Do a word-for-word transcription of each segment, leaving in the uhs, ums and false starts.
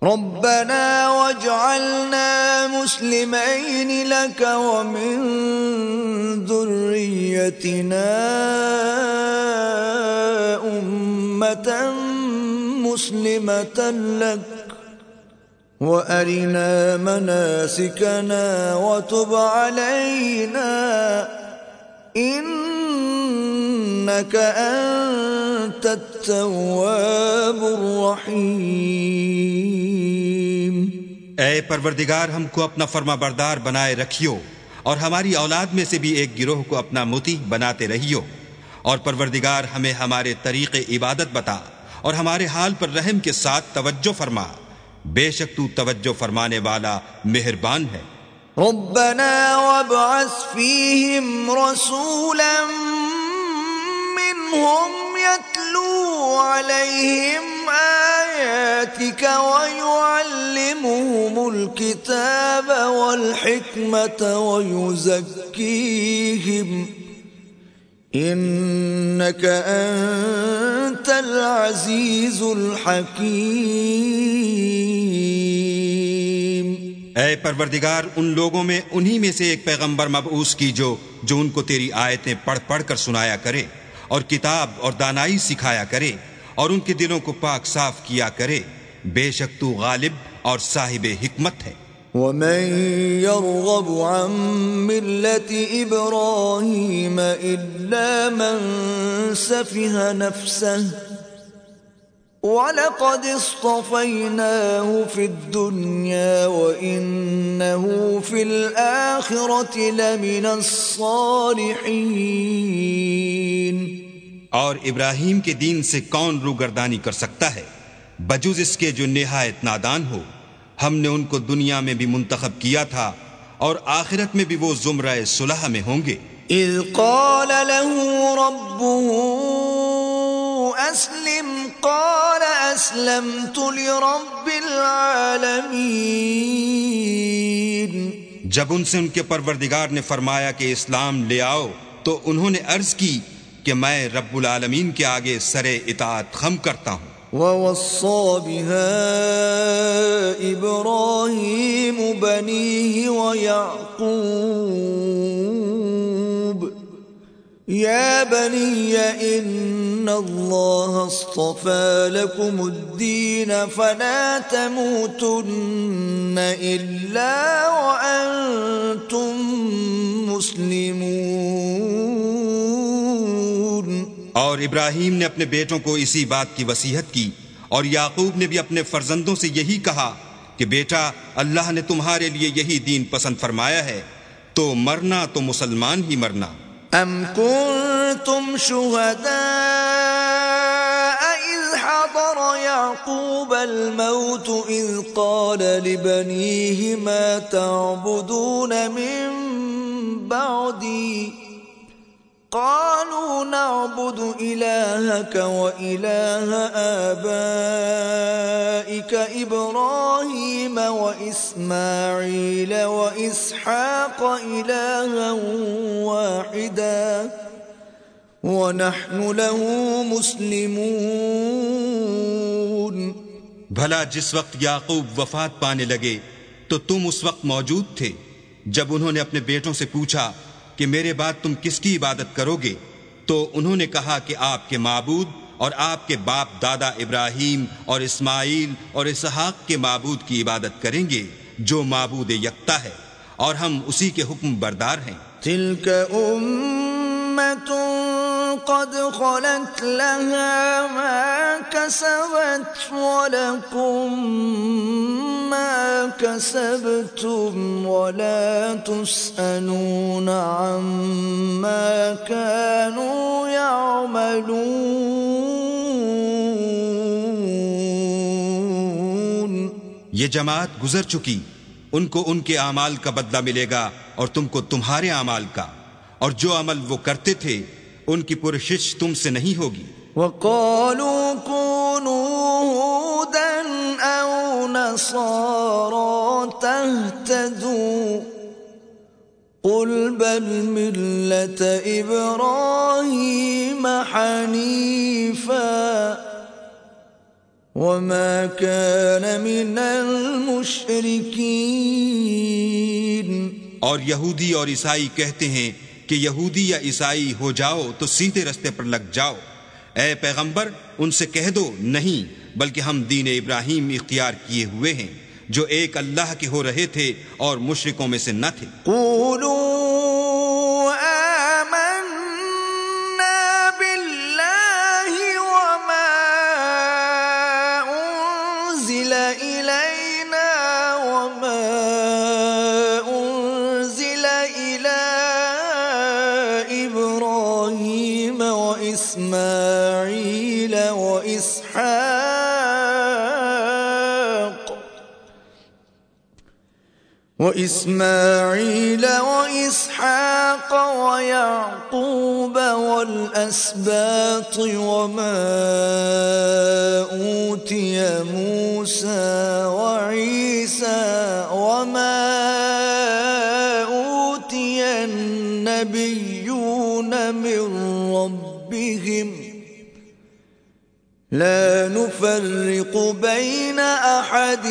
ربنا واجعلنا مسلمين لك ومن ذريتنا أمة مسلمة لك وأرنا مناسكنا وتب علينا إنك أنت التواب الرحيم۔ اے پروردگار، ہم کو اپنا فرما بردار بنائے رکھیو، اور ہماری اولاد میں سے بھی ایک گروہ کو اپنا مطیع بناتے رہیو، اور پروردگار ہمیں ہمارے طریق عبادت بتا، اور ہمارے حال پر رحم کے ساتھ توجہ فرما، بے شک تو توجہ فرمانے والا مہربان ہے۔ ربنا وابعث فيهم رسولا منهم يتلو عليهم آياتك ويعلمهم الكتاب والحكمة ويزكيهم إنك أنت العزيز الحكيم۔ اے پروردگار، ان لوگوں میں انہی میں سے ایک پیغمبر مبعوث کیجو جو ان کو تیری آیتیں پڑھ پڑھ کر سنایا کرے، اور کتاب اور دانائی سکھایا کرے، اور ان کے دلوں کو پاک صاف کیا کرے، بے شک تو غالب اور صاحب حکمت ہے۔ ومن يرغب عن ملة إبراهيم إلا من سفه نفسه وَلَقَدِ اصْطَفَيْنَاهُ فِي الدُّنْيَا وَإِنَّهُ فِي الْآخِرَةِ لَمِنَ الصَّالِحِينَ۔ اور ابراہیم کے دین سے کون روگردانی کر سکتا ہے بجز اس کے جو نہایت نادان ہو؟ ہم نے ان کو دنیا میں بھی منتخب کیا تھا، اور آخرت میں بھی وہ زمرہ صلح میں ہوں گے۔ اذ قال له ربه اسلم قال اسلمت لرب العالمین۔ جب ان سے ان کے پروردگار نے فرمایا کہ اسلام لے آؤ، تو انہوں نے عرض کی کہ میں رب العالمین کے آگے سر اطاعت خم کرتا ہوں۔ وَوَصَّى بِهَا إِبْرَاهِيمُ بَنِيهِ وَيَعْقُوبُ يَا بَنِيَّ إِنَّ اللَّهَ اصْطَفَى لَكُمُ الدِّينَ فَلَا تَمُوتُنَّ إِلَّا وَأَنْتُمْ مُسْلِمُونَ۔ اور ابراہیم نے اپنے بیٹوں کو اسی بات کی وصیحت کی، اور یعقوب نے بھی اپنے فرزندوں سے یہی کہا کہ بیٹا، اللہ نے تمہارے لیے یہی دین پسند فرمایا ہے، تو مرنا تو مسلمان ہی مرنا۔ ام کنتم شہداء اذ حضر یعقوب الموت اذ قال لبنیہ ما تعبدون من بعدی قالوا نعبد إلهك وإله آبائك إبراهيم وإسماعيل وإسحاق إلها واحدا ونحن له مسلمون۔ بھلا جس وقت یعقوب وفات پانے لگے تو تم اس وقت موجود تھے جب انہوں نے اپنے بیٹوں سے پوچھا کہ میرے بعد تم کس کی عبادت کرو گے؟ تو انہوں نے کہا کہ آپ کے معبود اور آپ کے باپ دادا ابراہیم اور اسماعیل اور اسحاق کے معبود کی عبادت کریں گے جو معبود یکتا ہے، اور ہم اسی کے حکم بردار ہیں۔ تلک امۃ قد خلت لها ما كسبت ولكم ما كسبتم ولا تسألون عما كانوا يعملون۔ یہ جماعت گزر چکی، ان کو ان کے اعمال کا بدلہ ملے گا اور تم کو تمہارے اعمال کا، اور جو عمل وہ کرتے تھے ان کی پرشش تم سے نہیں ہوگی۔ وَقَالُوا كُونُوا هُودًا أَوْ نَصَارَىٰ تَهْتَدُوا قُلْ بَلْ مِلَّةَ إِبْرَاهِيمَ حَنِيفًا وما كان من المشركين. اور یہودی اور عیسائی کہتے ہیں کہ یہودی یا عیسائی ہو جاؤ تو سیدھے رستے پر لگ جاؤ. اے پیغمبر ان سے کہہ دو نہیں، بلکہ ہم دین ابراہیم اختیار کیے ہوئے ہیں جو ایک اللہ کے ہو رہے تھے اور مشرکوں میں سے نہ تھے. قولوا إسماعيل وإسحاق وإسماعيل وإسحاق ويعقوب والأسباط وما أوتي موسى وعيسى وما أوتي النبيون من ربهم لا نفرق بين أحد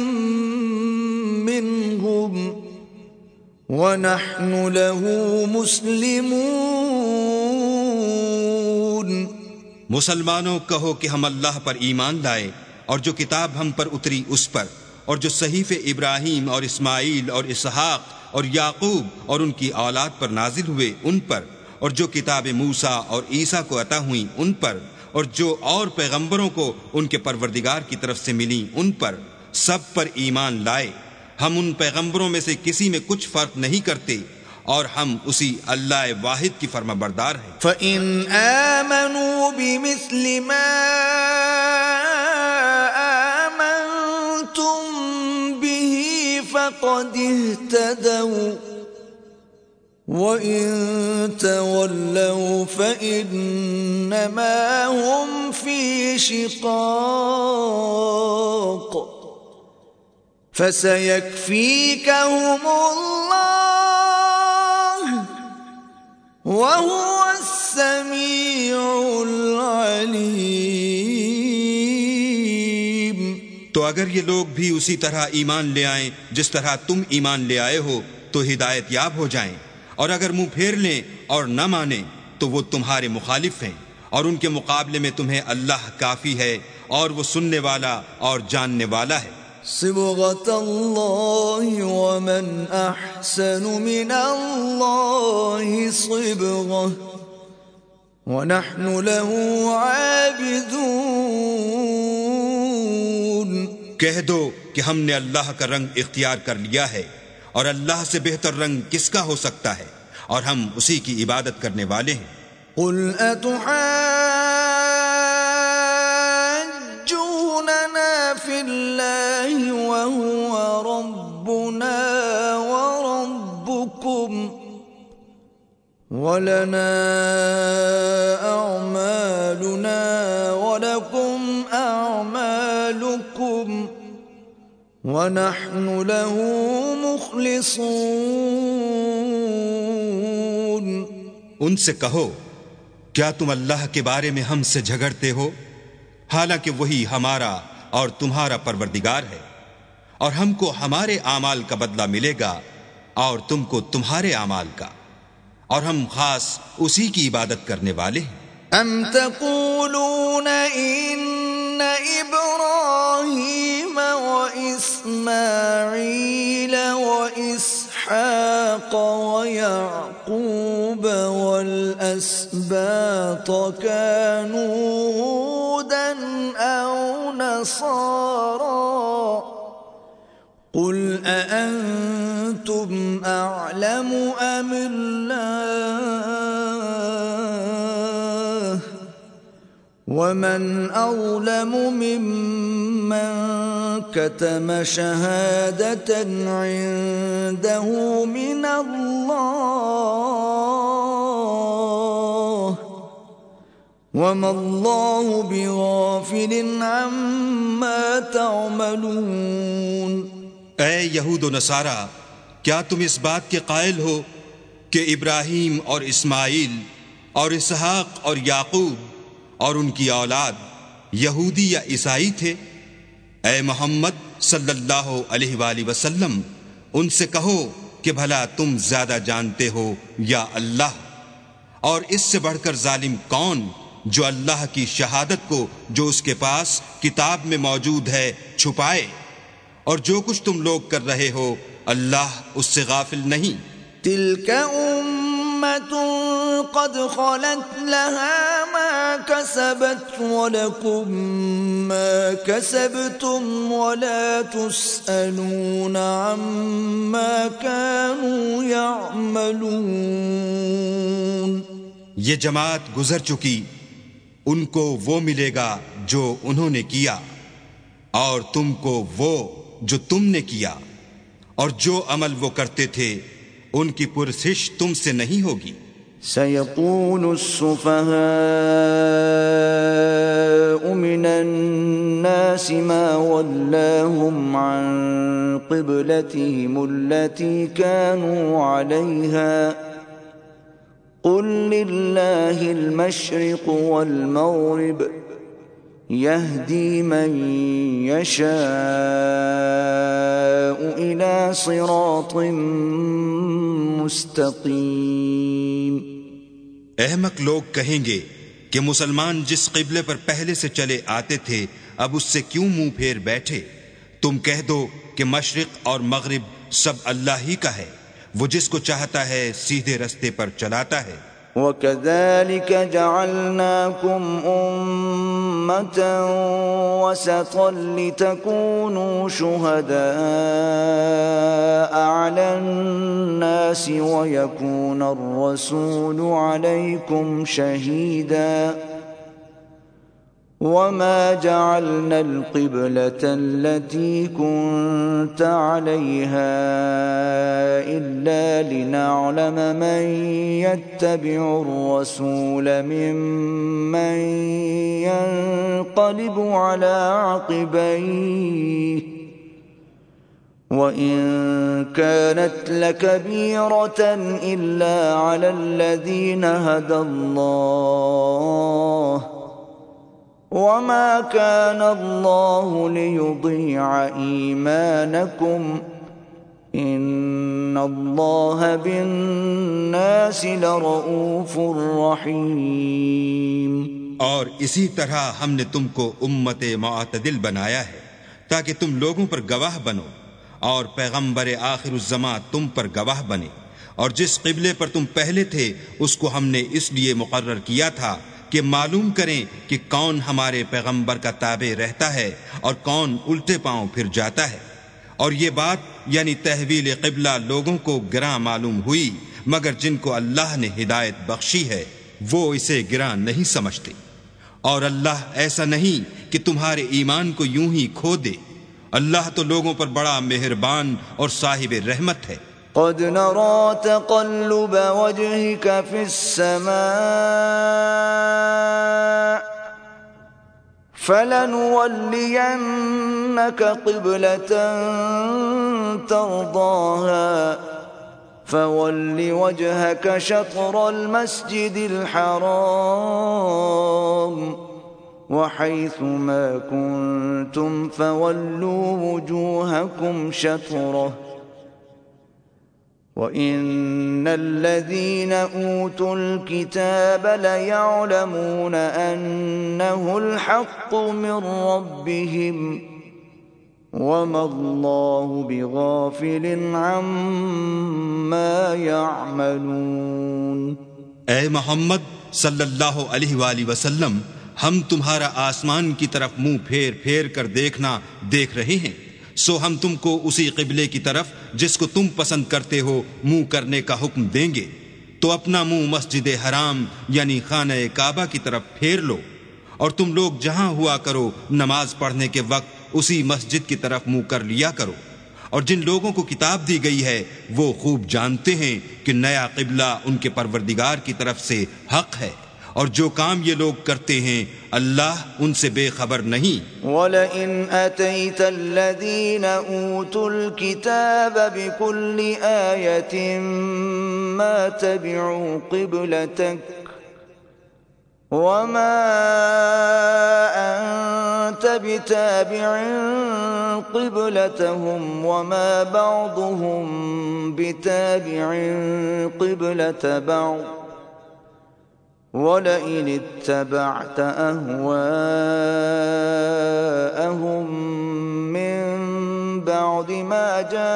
منهم ونحن له مسلمون. مسلمانوں کہو کہ ہم اللہ پر ایمان لائے اور جو کتاب ہم پر اتری اس پر، اور جو صحیفے ابراہیم اور اسماعیل اور اسحاق اور یعقوب اور ان کی اولاد پر نازل ہوئے ان پر، اور جو کتاب موسیٰ اور عیسیٰ کو عطا ہوئیں ان پر، اور جو اور پیغمبروں کو ان کے پروردگار کی طرف سے ملی ان پر، سب پر ایمان لائے. ہم ان پیغمبروں میں سے کسی میں کچھ فرق نہیں کرتے اور ہم اسی اللہ واحد کی فرما بردار ہیں. فَإِنْ آمَنُوا بِمِثْلِ مَا آمَنْتُمْ بِهِ فَقَدِ اهْتَدَوْا وَإِن تَوَلَّوْا فَإِنَّمَا هُمْ فِي شِقَاقٍ فَسَيَكْفِيكَهُمُ اللَّهُ وَهُوَ السَّمِيعُ الْعَلِيمُ. تو اگر یہ لوگ بھی اسی طرح ایمان لے آئیں جس طرح تم ایمان لے آئے ہو تو ہدایت یاب ہو جائیں، اور اگر منہ پھیر لیں اور نہ مانیں تو وہ تمہارے مخالف ہیں، اور ان کے مقابلے میں تمہیں اللہ کافی ہے اور وہ سننے والا اور جاننے والا ہے. صبغة الله ومن أحسن من الله صبغة ونحن له عابدون. کہہ دو کہ ہم نے اللہ کا رنگ اختیار کر لیا ہے، اور اللہ سے بہتر رنگ کس کا ہو سکتا ہے، اور ہم اسی کی عبادت کرنے والے ہیں. قل أتحاجوننا في الله وهو ربنا وربكم ولنا أعمالنا ولكم أعمالكم ونحن له مخلصون. ان سے کہو کیا تم اللہ کے بارے میں ہم سے جھگڑتے ہو، حالانکہ وہی ہمارا اور تمہارا پروردگار ہے، اور ہم کو ہمارے اعمال کا بدلہ ملے گا اور تم کو تمہارے اعمال کا، اور ہم خاص اسی کی عبادت کرنے والے ہیں. ام تقولون ان ابراہیم واسماعیل واسحاق ویعقوب والاسباط كانوا هودا او نصارا قل أأنتم أعلم أم الله ومن أظلم ممن كتم شهادة عنده من الله وما الله بغافل عما تعملون. اے یہود و نصارہ، کیا تم اس بات کے قائل ہو کہ ابراہیم اور اسماعیل اور اسحاق اور یعقوب اور ان کی اولاد یہودی یا عیسائی تھے؟ اے محمد صلی اللہ علیہ وآلہ وسلم ان سے کہو کہ بھلا تم زیادہ جانتے ہو یا اللہ؟ اور اس سے بڑھ کر ظالم کون جو اللہ کی شہادت کو جو اس کے پاس کتاب میں موجود ہے چھپائے؟ اور جو کچھ تم لوگ کر رہے ہو اللہ اس سے غافل نہیں۔ تلك أمة قد خلت لها ما كسبت ولكم ما كسبتم ولا تسألون عما كانوا يعملون۔ یہ جماعت گزر چکی، ان کو وہ ملے گا جو انہوں نے کیا، اور تم کو وہ جو تم نے کیا، اور جو عمل وہ کرتے تھے ان کی پرسش تم سے نہیں ہوگی۔ سيقول السفهاء من الناس ما ولاهم عن قبلتهم التي كانوا عليها قل لله المشرق والمغرب يهدي من يشاء إلى صراط مستقيم۔ احمق لوگ کہیں گے کہ مسلمان جس قبلے پر پہلے سے چلے آتے تھے اب اس سے کیوں منہ پھیر بیٹھے؟ تم کہہ دو کہ مشرق اور مغرب سب اللہ ہی کا ہے، وہ جس کو چاہتا ہے سیدھے رستے پر چلاتا ہے۔ وَكَذَلِكَ جَعَلْنَاكُمْ أُمَّةً وَسَطًا لِتَكُونُوا شُهَدَاءَ عَلَى النَّاسِ وَيَكُونَ الرَّسُولُ عَلَيْكُمْ شَهِيدًا وَمَا جَعَلْنَا الْقِبْلَةَ الَّتِي كُنْتَ عَلَيْهَا إِلَّا لِنَعْلَمَ مَنْ يَتَّبِعُ الرَّسُولَ مِمَّنْ يَنْقَلِبُ عَلَى عَقِبَيْهِ وَإِنْ كَانَتْ لَكَبِيرَةً إِلَّا عَلَى الَّذِينَ هَدَى اللَّهُ وَمَا كَانَ اللَّهُ لِيُضِيعَ إِيمَانَكُمْ إِنَّ اللَّهَ بِالنَّاسِ لَرَءُوفٌ رَحِيمٌ۔ اور اسی طرح ہم نے تم کو امت معتدل بنایا ہے تاکہ تم لوگوں پر گواہ بنو، اور پیغمبر آخر الزماں تم پر گواہ بنے، اور جس قبلے پر تم پہلے تھے اس کو ہم نے اس لیے مقرر کیا تھا کہ معلوم کریں کہ کون ہمارے پیغمبر کا تابع رہتا ہے اور کون الٹے پاؤں پھر جاتا ہے۔ اور یہ بات یعنی تحویل قبلہ لوگوں کو گراں معلوم ہوئی، مگر جن کو اللہ نے ہدایت بخشی ہے وہ اسے گراں نہیں سمجھتے۔ اور اللہ ایسا نہیں کہ تمہارے ایمان کو یوں ہی کھو دے، اللہ تو لوگوں پر بڑا مہربان اور صاحب رحمت ہے۔ قد نرى تقلب وجهك في السماء فلنولينك قبلة ترضاها فول وجهك شطر المسجد الحرام وحيث ما كنتم فولوا وجوهكم شطره وَإِنَّ الَّذِينَ أُوتُوا الْكِتَابَ لَيَعْلَمُونَ أَنَّهُ الْحَقُّ مِنْ رَبِّهِمْ وَمَا اللَّهُ بِغَافِلٍ عَمَّا يَعْمَلُونَ۔ اے محمد صلی اللہ علیہ وآلہ وسلم، ہم تمہارا آسمان کی طرف منہ پھیر پھیر کر دیکھنا دیکھ رہے ہیں، سو ہم تم کو اسی قبلے کی طرف جس کو تم پسند کرتے ہو منہ کرنے کا حکم دیں گے، تو اپنا منہ مسجد حرام یعنی خانہ کعبہ کی طرف پھیر لو، اور تم لوگ جہاں ہوا کرو نماز پڑھنے کے وقت اسی مسجد کی طرف منہ کر لیا کرو۔ اور جن لوگوں کو کتاب دی گئی ہے وہ خوب جانتے ہیں کہ نیا قبلہ ان کے پروردگار کی طرف سے حق ہے، اور جو کام یہ لوگ کرتے ہیں اللہ ان سے بے خبر نہیں۔ وَلَئِنْ أَتَيْتَ الَّذِينَ أُوتُوا الْكِتَابَ بِكُلِّ آيَةٍ مَا تَبِعُوا قِبْلَتَكَ وما أنت بتابع قبلتهم وما بعضهم بتابع قبلة بعض ولئن اتبعت أهواءهم من بعد ما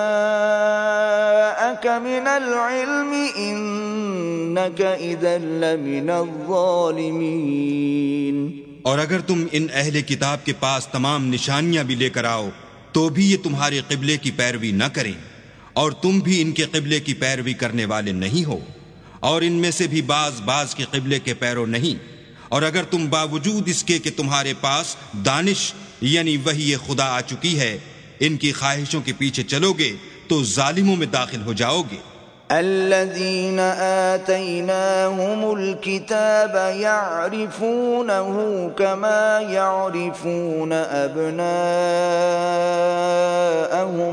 جاءك من العلم إنك إذا لمن الظالمين۔ اور اگر تم ان اہل کتاب کے پاس تمام نشانیاں بھی لے کر آؤ تو بھی یہ تمہارے قبلے کی پیروی نہ کریں، اور تم بھی ان کے قبلے کی پیروی کرنے والے نہیں ہو، اور ان میں سے بھی بعض بعض کے قبلے کے پیرو نہیں۔ اور اگر تم باوجود اس کے کہ تمہارے پاس دانش یعنی وحی خدا آ چکی ہے ان کی خواہشوں کے پیچھے چلو گے تو ظالموں میں داخل ہو جاؤ گے۔ الذين آتيناهم الكتاب يعرفونه كما يعرفون أبناءهم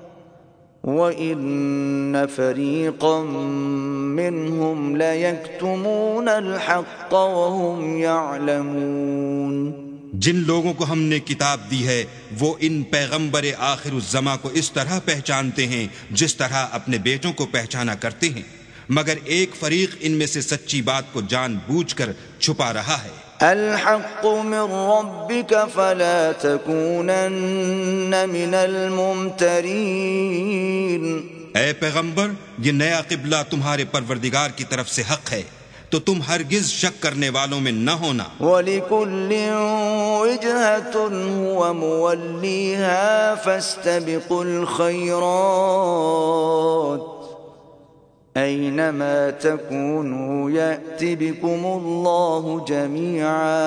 وَإِنَّ فَرِيقًا مِّنْهُمْ لَيَكْتُمُونَ الْحَقَّ وَهُمْ يَعْلَمُونَ۔ جن لوگوں کو ہم نے کتاب دی ہے وہ ان پیغمبر آخر الزماں کو اس طرح پہچانتے ہیں جس طرح اپنے بیٹوں کو پہچانا کرتے ہیں، مگر ایک فریق ان میں سے سچی بات کو جان بوجھ کر چھپا رہا ہے۔ الحق من ربك فلا تكونن من الممترين۔ اے پیغمبر، یہ نیا قبلہ تمہارے پروردگار کی طرف سے حق ہے تو تم ہرگز شک کرنے والوں میں نہ ہونا۔ وَلِكُلٍّ وِجْهَةٌ هُوَ مُوَلِّيهَا فَاسْتَبِقُوا الْخَيْرَاتِ أَيْنَمَا تَكُونُوا يَأْتِ بِكُمُ اللَّهُ جَمِيعًا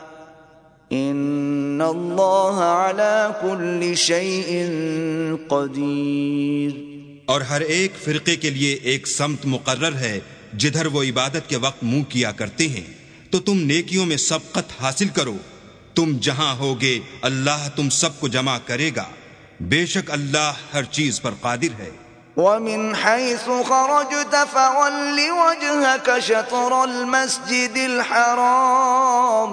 إِنَّ اللَّهَ عَلَى كُلِّ شَيْءٍ قَدِيرٌ۔ اور ہر ایک فرقے کے لیے ایک سمت مقرر ہے جدھر وہ عبادت کے وقت منہ کیا کرتے ہیں، تو تم نیکیوں میں سبقت حاصل کرو۔ تم جہاں ہوگے اللہ تم سب کو جمع کرے گا، بے شک اللہ ہر چیز پر قادر ہے۔ وَمِنْ حَيْثُ خَرَجْتَ فَوَلِّ وَجْهَكَ شَطْرَ الْمَسْجِدِ الْحَرَامِ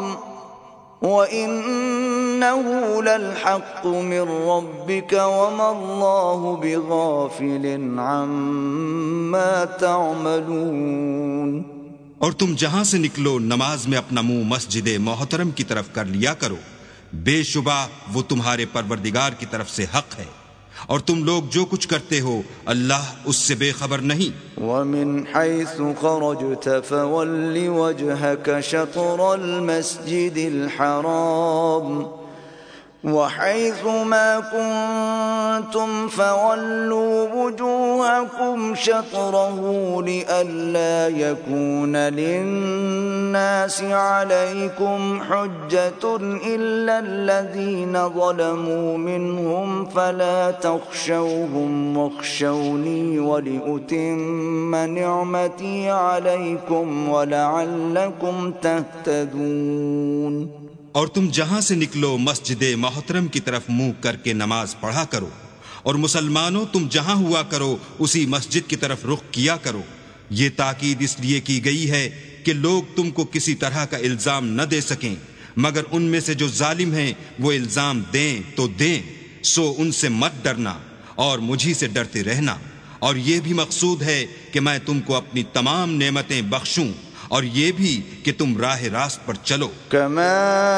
وَإِنَّهُ لَلْحَقُّ مِنْ رَبِّكَ وَمَا اللَّهُ بِغَافِلٍ عَمَّا تَعْمَلُونَ۔ اور تم جہاں سے نکلو نماز میں اپنا منہ مسجد محترم کی طرف کر لیا کرو، بے شبہ وہ تمہارے پروردگار کی طرف سے حق ہے، اور تم لوگ جو کچھ کرتے ہو اللہ اس سے بے خبر نہیں۔ وَمِنْ حَيْثُ خَرَجْتَ فَوَلِّ وَجْهَكَ شَطْرَ الْمَسْجِدِ الْحَرَامِ وَحَيْثُ مَا كُنْتُمْ فَوَلُّوا وُجُوهَكُمْ شَطْرَهُ لِئَلَّا يَكُونَ لِلنَّاسِ عَلَيْكُمْ حُجَّةٌ إِلَّا الَّذِينَ ظَلَمُوا مِنْهُمْ فَلَا تَخْشَوْهُمْ وَاخْشَوْنِي وَلِأُتِمَّ نِعْمَتِي عَلَيْكُمْ وَلَعَلَّكُمْ تَهْتَدُونَ۔ اور تم جہاں سے نکلو مسجد محترم کی طرف منہ کر کے نماز پڑھا کرو، اور مسلمانوں تم جہاں ہوا کرو اسی مسجد کی طرف رخ کیا کرو۔ یہ تاکید اس لیے کی گئی ہے کہ لوگ تم کو کسی طرح کا الزام نہ دے سکیں، مگر ان میں سے جو ظالم ہیں وہ الزام دیں تو دیں، سو ان سے مت ڈرنا اور مجھی سے ڈرتے رہنا، اور یہ بھی مقصود ہے کہ میں تم کو اپنی تمام نعمتیں بخشوں اور یہ بھی کہ تم راہ راست پر چلو۔ کما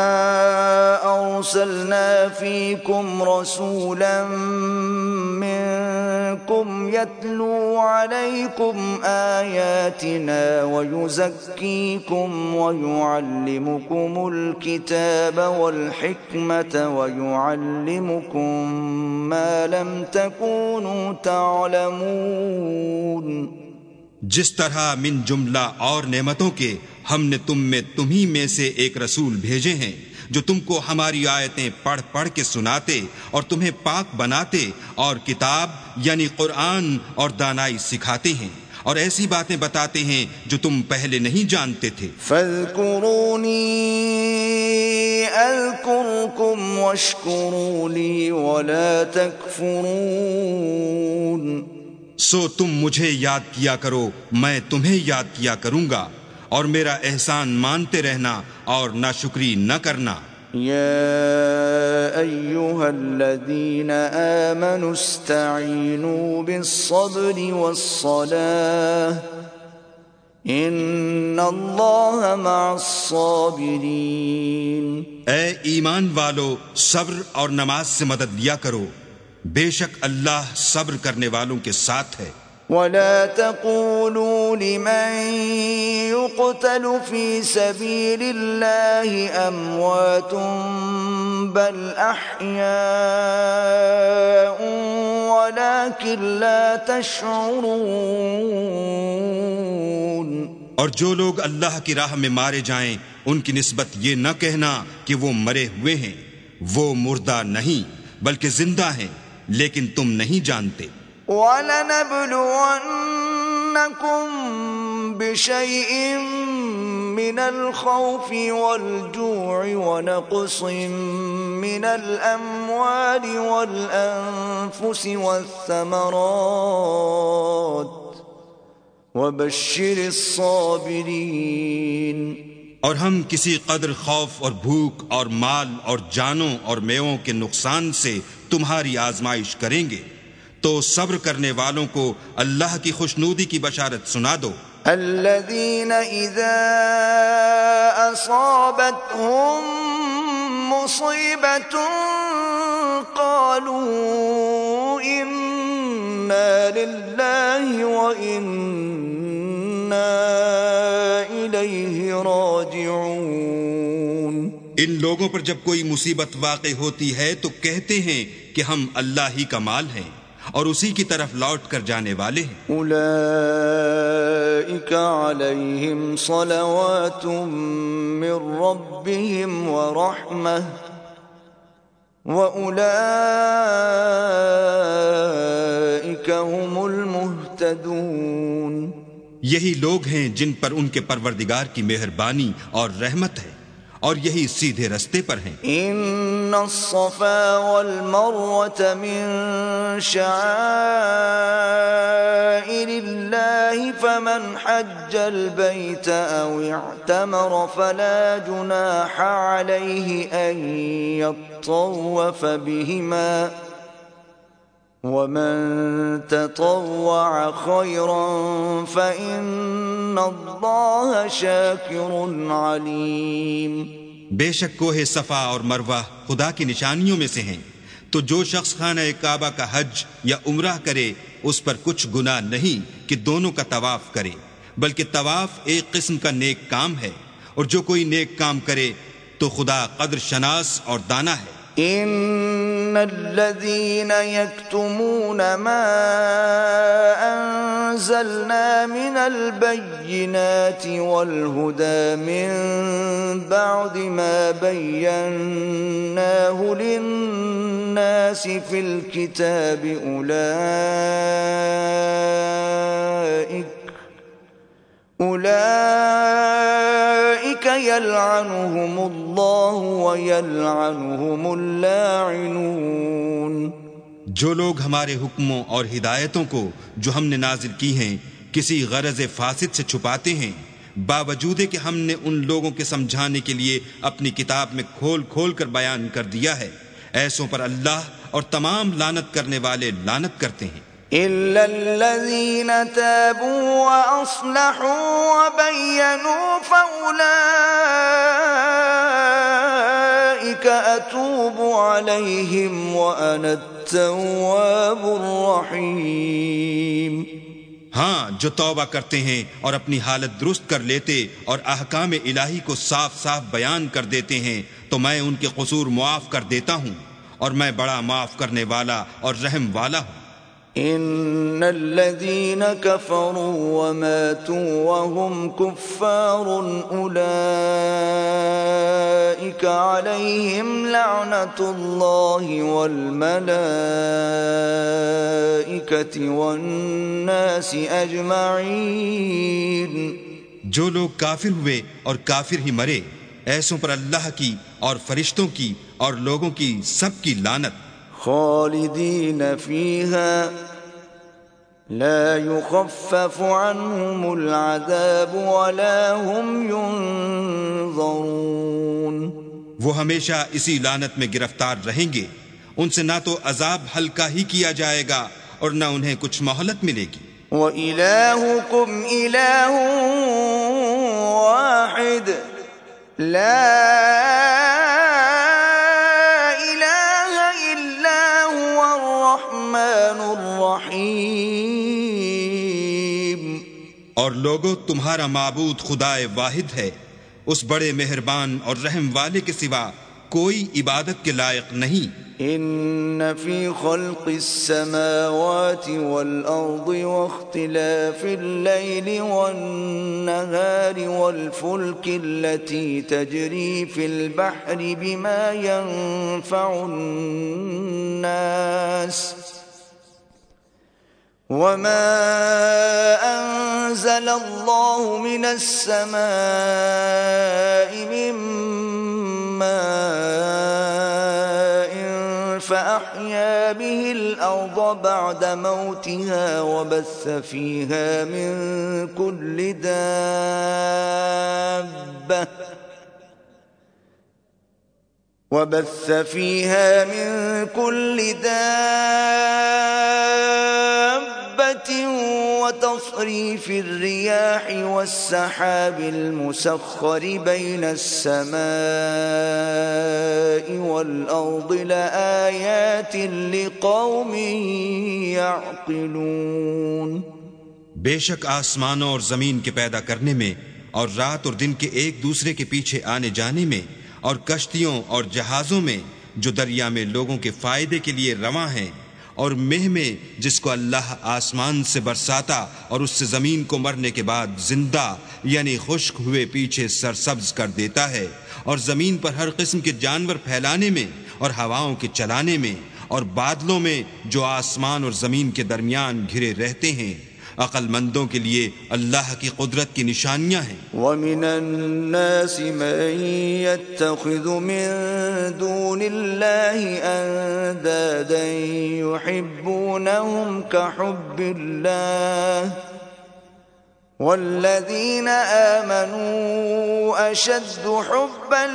ارسلنا فیکم رسولا منکم یتلو علیکم آیاتنا ویزکیکم ویعلمکم الکتاب والحکمت ویعلمکم ما لم تکونوا تعلمون۔ جس طرح من جملہ اور نعمتوں کے ہم نے تم میں تمہیں میں سے ایک رسول بھیجے ہیں جو تم کو ہماری آیتیں پڑھ پڑھ کے سناتے اور تمہیں پاک بناتے اور کتاب یعنی قرآن اور دانائی سکھاتے ہیں اور ایسی باتیں بتاتے ہیں جو تم پہلے نہیں جانتے تھے۔ فاذکرونی اذکرکم واشکروا لی ولا تکفرون۔ سو تم مجھے یاد کیا کرو، میں تمہیں یاد کیا کروں گا، اور میرا احسان مانتے رہنا اور ناشکری نہ کرنا۔ يا أيها الذين آمنوا استعينوا بالصبر والصلاة إن الله مع الصابرين۔ اے ایمان والو، صبر اور نماز سے مدد لیا کرو، بے شک اللہ صبر کرنے والوں کے ساتھ ہے۔ ولا تقولوا لمن يقتل في سبيل الله أموات بل أحياء ولكن لا تشعرون۔ اور جو لوگ اللہ کی راہ میں مارے جائیں ان کی نسبت یہ نہ کہنا کہ وہ مرے ہوئے ہیں، وہ مردہ نہیں بلکہ زندہ ہیں، لیکن تم نہیں جانتے۔ وَلَنَبْلُوَنَّكُمْ بِشَيْءٍ مِّنَ الْخَوْفِ وَالْجُوعِ وَنَقْصٍ مِّنَ الْأَمْوَالِ وَالْأَنفُسِ وَالثَّمَرَاتِ وَبَشِّرِ الصَّابِرِينَ۔ اور ہم کسی قدر خوف اور بھوک اور مال اور جانوں اور میووں کے نقصان سے تمہاری آزمائش کریں گے، تو صبر کرنے والوں کو اللہ کی خوشنودی کی بشارت سنا دو۔ الذین اذا اصابتهم مصیبۃ قالوا انا للہ وانا الیہ راجعون۔ ان لوگوں پر جب کوئی مصیبت واقع ہوتی ہے تو کہتے ہیں کہ ہم اللہ ہی کا مال ہیں اور اسی کی طرف لوٹ کر جانے والے ہیں۔ اولئک علیہم صلوات من ربہم ورحمہ واولئک هم المہتدون۔ یہی لوگ ہیں جن پر ان کے پروردگار کی مہربانی اور رحمت ہے اور یہی سیدھے رستے پر ہیں۔ ان الصفا والمروة من شعائر اللہ فمن حج البیت او اعتمر فلا جناح علیہ ان یطوف بہما ومن تطوع خيرا فإن الله شاكر عليم۔ بے شک کوہ صفا اور مروہ خدا کی نشانیوں میں سے ہیں، تو جو شخص خانہ کعبہ کا حج یا عمرہ کرے اس پر کچھ گناہ نہیں کہ دونوں کا طواف کرے، بلکہ طواف ایک قسم کا نیک کام ہے، اور جو کوئی نیک کام کرے تو خدا قدر شناس اور دانا ہے۔ ان الذين يكتمون ما انزلنا من البينات والهدى من بعد ما بيناه للناس في الكتاب اولئك اولئک یلعنهم اللہ ویلعنهم اللاعنون۔ جو لوگ ہمارے حکموں اور ہدایتوں کو جو ہم نے نازل کی ہیں کسی غرض فاسد سے چھپاتے ہیں، باوجود کہ ہم نے ان لوگوں کے سمجھانے کے لیے اپنی کتاب میں کھول کھول کر بیان کر دیا ہے، ایسوں پر اللہ اور تمام لعنت کرنے والے لعنت کرتے ہیں۔ إلا الذين تابوا وأصلحوا وبينوا فأولئك أتوب عليهم وأنا التواب الرحيم۔ ہاں، جو توبہ کرتے ہیں اور اپنی حالت درست کر لیتے اور احکام الہی کو صاف صاف بیان کر دیتے ہیں تو میں ان کے قصور معاف کر دیتا ہوں، اور میں بڑا معاف کرنے والا اور رحم والا ہوں۔ ان الذين كفروا وماتوا وهم كفار اولئك عليهم لعنة الله والملائكة والناس اجمعين۔ جو لوگ کافر ہوئے اور کافر ہی مرے، ایسوں پر اللہ کی اور فرشتوں کی اور لوگوں کی سب کی لعنت۔ خالدین فیہا لا يخفف عنهم العذاب ولا هم ينظرون. وہ ہمیشہ اسی لعنت میں گرفتار رہیں گے، ان سے نہ تو عذاب ہلکا ہی کیا جائے گا اور نہ انہیں کچھ مہلت ملے گی. وَإِلَٰهُكُمْ إِلَٰهٌ وَاحِدٌ لَا إِلَٰهَ إِلَّا هُوَ الرَّحْمَٰنُ الرَّحِيمُ. اور لوگو، تمہارا معبود خدائے واحد ہے، اس بڑے مہربان اور رحم والے کے سوا کوئی عبادت کے لائق نہیں. ان فی خلق السماوات والارض واختلاف الليل والنهار والفلك التي تجري في البحر بما ينفع الناس وما انزل الله من السماء من ماء فأحيا به الأرض بعد موتها وبث فيها من كل دابة وبث فيها من كل دابة وتصريف الرياح والسحاب المسخر بين السماء والأرض لآيات لقوم يعقلون. بے شک آسمانوں اور زمین کے پیدا کرنے میں اور رات اور دن کے ایک دوسرے کے پیچھے آنے جانے میں اور کشتیوں اور جہازوں میں جو دریا میں لوگوں کے فائدے کے لیے رواں ہیں، اور مہ میں جس کو اللہ آسمان سے برساتا اور اس سے زمین کو مرنے کے بعد زندہ یعنی خشک ہوئے پیچھے سرسبز کر دیتا ہے، اور زمین پر ہر قسم کے جانور پھیلانے میں اور ہواؤں کے چلانے میں اور بادلوں میں جو آسمان اور زمین کے درمیان گھرے رہتے ہیں، عقل مندوں کے لیے اللہ کی قدرت کی نشانیاں ہیں. وَمِنَ النَّاسِ مَن يَتَّخِذُ مِن دُونِ اللَّهِ أَندَادًا يُحِبُّونَهُمْ كَحُبِّ اللَّهِ وَالَّذِينَ آمَنُوا أَشَدُّ حُبًّا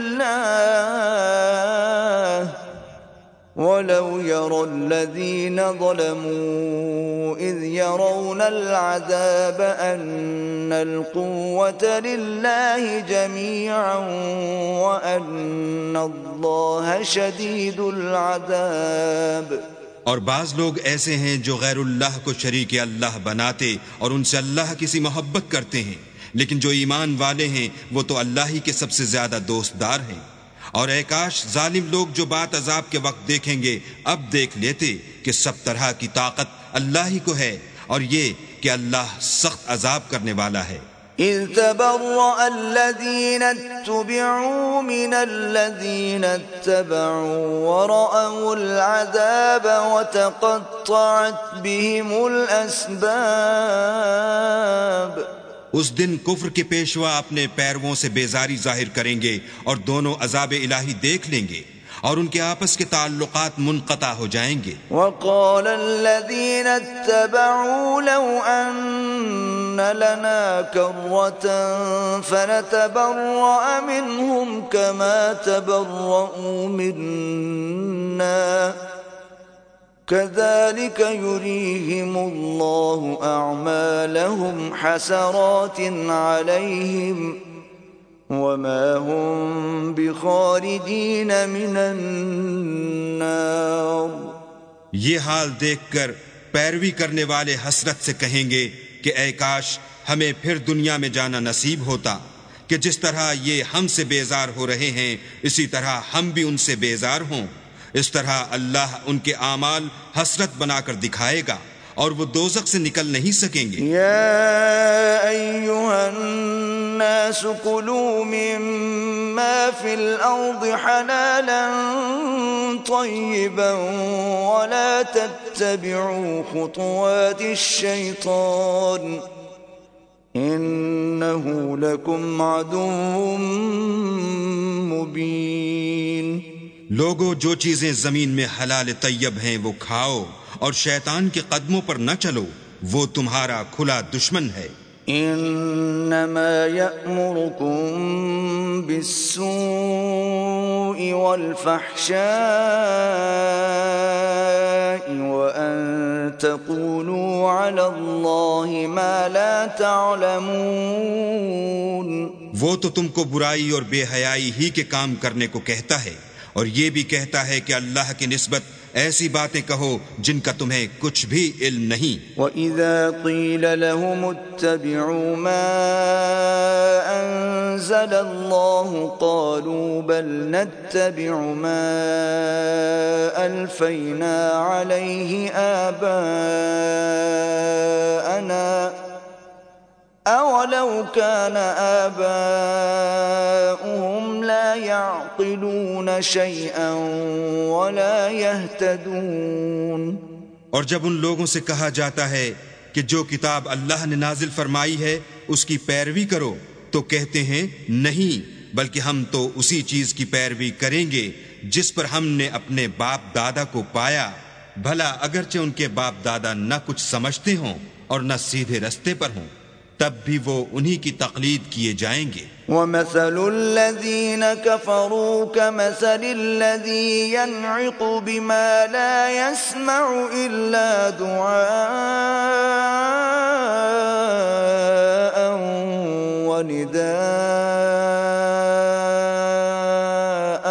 لِلَّهِ وَلَوْ يَرَى الَّذِينَ ظَلَمُوا إِذْ يَرَوْنَ الْعَذَابَ أَنَّ الْقُوَّةَ لِلَّهِ جَمِيعًا وَأَنَّ اللَّهَ شَدِيدُ الْعَذَابِ. اور بعض لوگ ایسے ہیں جو غیر اللہ کو شریک اللہ بناتے اور ان سے اللہ کی سی محبت کرتے ہیں، لیکن جو ایمان والے ہیں وہ تو اللہ ہی کے سب سے زیادہ دوستدار ہیں. اور اے کاش ظالم لوگ جو بات عذاب کے وقت دیکھیں گے اب دیکھ لیتے کہ سب طرح کی طاقت اللہ ہی کو ہے، اور یہ کہ اللہ سخت عذاب کرنے والا ہے. اذ تبرأ الذين اتبعوا من الذين اتبعوا ورأوا العذاب وتقطعت بهم الأسباب. اس دن کفر کے پیشوا اپنے پیرووں سے بیزاری ظاہر کریں گے اور دونوں عذاب الہی دیکھ لیں گے اور ان کے آپس کے تعلقات منقطع ہو جائیں گے. وقال الذين اتبعوا لو ان لنا كرة فنتبرأ منهم كما تبرؤوا منا كذلك يريهم الله أعمالهم حسرات عليهم وما هم بخارجين من النار. یہ حال دیکھ کر پیروی کرنے والے حسرت سے کہیں گے کہ اے کاش ہمیں پھر دنیا میں جانا نصیب ہوتا کہ جس طرح یہ ہم سے بیزار ہو رہے ہیں اسی طرح ہم بھی ان سے بیزار ہوں. اس طرح اللہ ان کے اعمال حسرت بنا کر دکھائے گا اور وہ دوزخ سے نکل نہیں سکیں گے. یا ایھا الناس کلوا مما فی الارض حلالا طیبا ولا تتبعوا خطوات الشیطان انه لکم عدو مبین. لوگو، جو چیزیں زمین میں حلال طیب ہیں وہ کھاؤ اور شیطان کے قدموں پر نہ چلو، وہ تمہارا کھلا دشمن ہے۔ انما يأمركم بالسوء والفحشاء وأن تقولوا على الله ما لا تعلمون۔ وہ تو تم کو برائی اور بے حیائی ہی کے کام کرنے کو کہتا ہے، اور یہ بھی کہتا ہے کہ اللہ کی نسبت ایسی باتیں کہو جن کا تمہیں کچھ بھی علم نہیں۔ وَإِذَا قِيلَ لَهُمُ اتَّبِعُوا مَا أَنزَلَ اللَّهُ قَالُوا بَلْ نَتَّبِعُ مَا أَلْفَيْنَا عَلَيْهِ آبَاءَنَا أَوَلَوْ كَانَ آبَاؤُهُمْ لَا يَعْقِلُونَ شَيْئًا وَلَا يَهْتَدُونَ۔ اور جب ان لوگوں سے کہا جاتا ہے کہ جو کتاب اللہ نے نازل فرمائی ہے اس کی پیروی کرو، تو کہتے ہیں نہیں، بلکہ ہم تو اسی چیز کی پیروی کریں گے جس پر ہم نے اپنے باپ دادا کو پایا، بھلا اگرچہ ان کے باپ دادا نہ کچھ سمجھتے ہوں اور نہ سیدھے رستے پر ہوں، تب بھی وہ انہی کی تقلید کیے جائیں گے۔ وَمَثَلُ الَّذِينَ كَفَرُوا كَمَثَلِ الَّذِي يَنْعِقُ بِمَا لَا يَسْمَعُ إِلَّا دُعَاءً وَنِدَاءً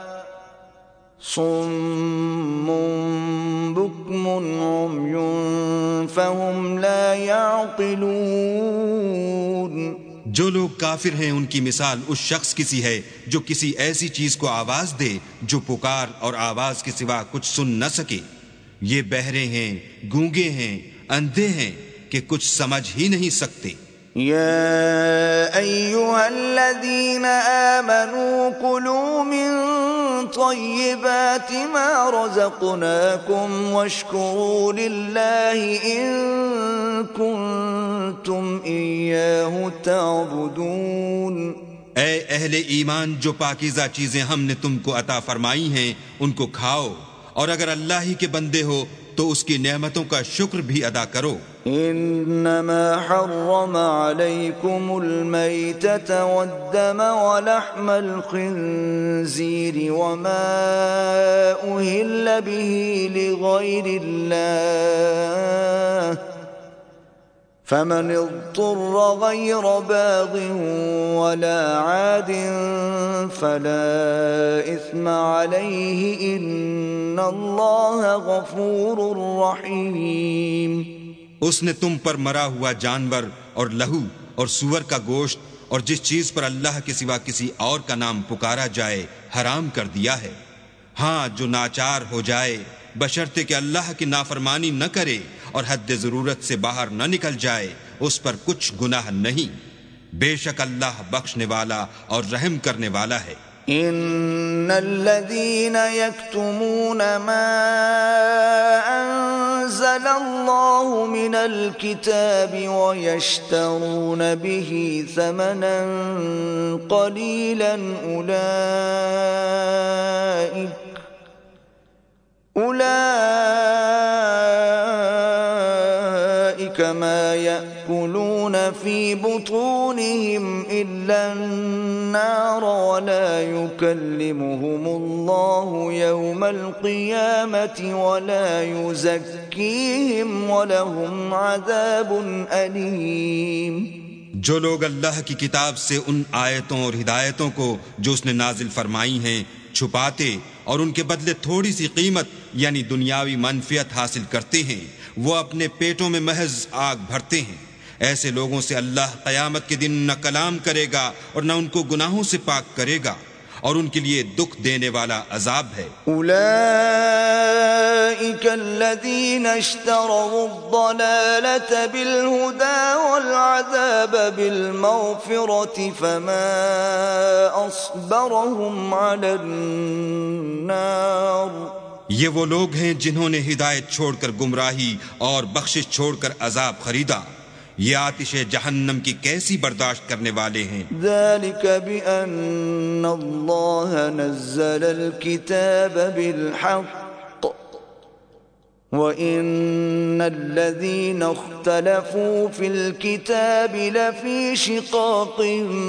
صُمٌّ بُكْمٌ عُمْيٌ فَهُمْ لَا يَعْقِلُونَ۔ جو لوگ کافر ہیں ان کی مثال اس شخص کی سی ہے جو کسی ایسی چیز کو آواز دے جو پکار اور آواز کے سوا کچھ سن نہ سکے۔ یہ بہرے ہیں، گونگے ہیں، اندھے ہیں کہ کچھ سمجھ ہی نہیں سکتے۔ يا أيها الذين آمنوا كلوا من طيبات ما رزقناكم واشكروا لله إن كنتم إياه تعبدون۔ اے اہل ایمان، جو پاکیزہ چیزیں ہم نے تم کو عطا فرمائی ہیں ان کو کھاؤ، اور اگر اللہ ہی کے بندے ہو تو اس کی نعمتوں کا شکر بھی ادا کرو۔ انما حرم عليكم الميتة والدم ولحم الخنزير وما أهل به لغير الله فمن اضطر غير باغ ولا عاد فلا إثم عليه إن الله غفور رحيم۔ اس نے تم پر مرا ہوا جانور اور لہو اور سور کا گوشت اور جس چیز پر اللہ کے سوا کسی اور کا نام پکارا جائے حرام کر دیا ہے۔ ہاں، جو ناچار ہو جائے بشرطے کہ اللہ کی نافرمانی نہ کرے اور حد ضرورت سے باہر نہ نکل جائے، اس پر کچھ گناہ نہیں۔ بے شک اللہ بخشنے والا اور رحم کرنے والا ہے۔ ان الذين يكتمون ما انزل الله من الكتاب ويشترون به ثمنا قليلا اولئك اولئك ما يأكلون في بطونهم إلا النار ولا يكلمهم الله يوم القيامة ولا يزكيهم ولهم عذاب أليم۔ جو لوگ اللہ کی کتاب سے ان آیتوں اور ہدایتوں کو جو اس نے نازل فرمائی ہیں چھپاتے اور ان کے بدلے تھوڑی سی قیمت یعنی دنیاوی منفعت حاصل کرتے ہیں، وہ اپنے پیٹوں میں محض آگ بھرتے ہیں۔ ایسے لوگوں سے اللہ قیامت کے دن نہ کلام کرے گا اور نہ ان کو گناہوں سے پاک کرے گا، اور ان کے لیے دکھ دینے والا عذاب ہے۔ اولئک الذین اشتروا الضلالة بالہدى والعذاب بالمغفرة فما اصبرهم علی النار۔ یہ وہ لوگ ہیں جنہوں نے ہدایت چھوڑ کر گمراہی اور بخشش چھوڑ کر عذاب خریدا، یہ آتش جہنم کی کیسی برداشت کرنے والے ہیں۔ ذلك بأن الله نزل الكتاب بالحق وَإِنَّ الَّذِينَ اخْتَلَفُوا فِي الْكِتَابِ لَفِي شِقَاقٍ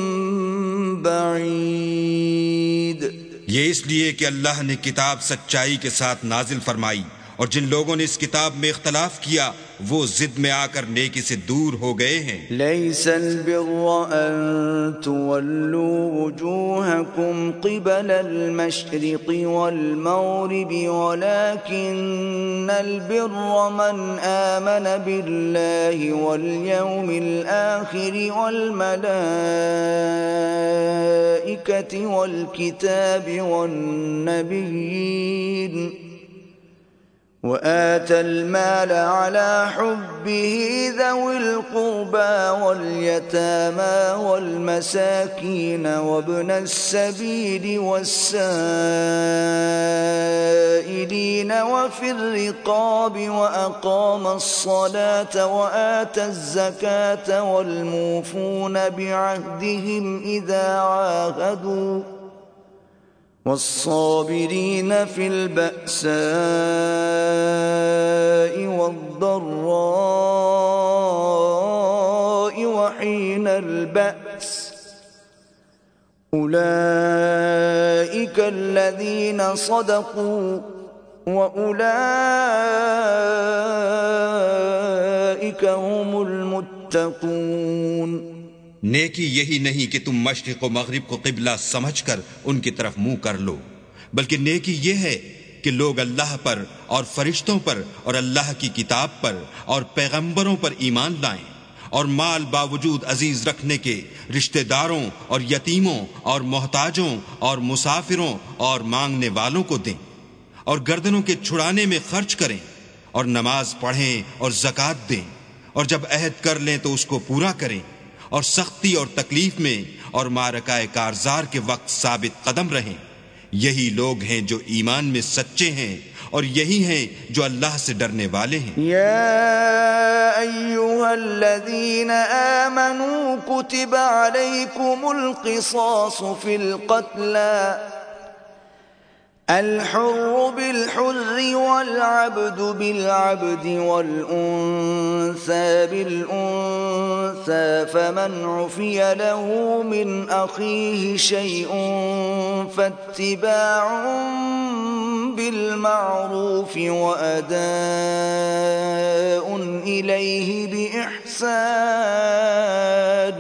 بَعِيدٍ۔ یہ اس لیے کہ اللہ نے کتاب سچائی کے ساتھ نازل فرمائی، اور جن لوگوں نے اس کتاب میں اختلاف کیا وہ ضد میں آ کر نیکی سے دور ہو گئے ہیں۔ لَيْسَ الْبِرَّ أَن تُوَلُّوا وُجُوهَكُمْ قِبَلَ الْمَشْرِقِ وَالْمَغْرِبِ وَلَكِنَّ الْبِرَّ مَنْ آمَنَ بِاللَّهِ وَالْيَوْمِ الْآخِرِ وَالْمَلَائِكَةِ وَالْكِتَابِ وَالنَّبِيِّينَ وَآتَى الْمَالَ عَلَى حُبِّهِ ذَوِي الْقُرْبَى وَالْيَتَامَى وَالْمَسَاكِينَ وَابْنَ السَّبِيلِ وَالسَّائِلِينَ وَفِي الرِّقَابِ وَأَقَامَ الصَّلَاةَ وَآتَى الزَّكَاةَ وَالْمُوفُونَ بِعَهْدِهِمْ إِذَا عَاهَدُوا والصابرين في البأساء والضراء وحين البأس أولئك الذين صدقوا وأولئك هم المتقون۔ نیکی یہی نہیں کہ تم مشرق و مغرب کو قبلہ سمجھ کر ان کی طرف منہ کر لو، بلکہ نیکی یہ ہے کہ لوگ اللہ پر اور فرشتوں پر اور اللہ کی کتاب پر اور پیغمبروں پر ایمان لائیں، اور مال باوجود عزیز رکھنے کے رشتہ داروں اور یتیموں اور محتاجوں اور مسافروں اور مانگنے والوں کو دیں، اور گردنوں کے چھڑانے میں خرچ کریں، اور نماز پڑھیں اور زکوٰۃ دیں، اور جب عہد کر لیں تو اس کو پورا کریں، اور سختی اور تکلیف میں اور معرکہ کارزار کے وقت ثابت قدم رہیں۔ یہی لوگ ہیں جو ایمان میں سچے ہیں، اور یہی ہیں جو اللہ سے ڈرنے والے ہیں۔ یا ایھا الذین آمنوا کتب علیکم القصاص فی القتلى الحر بالحر والعبد بالعبد والأنثى بالأنثى فمن عفي له من أخيه شيء فاتباع بالمعروف وأداء إليه بإحسان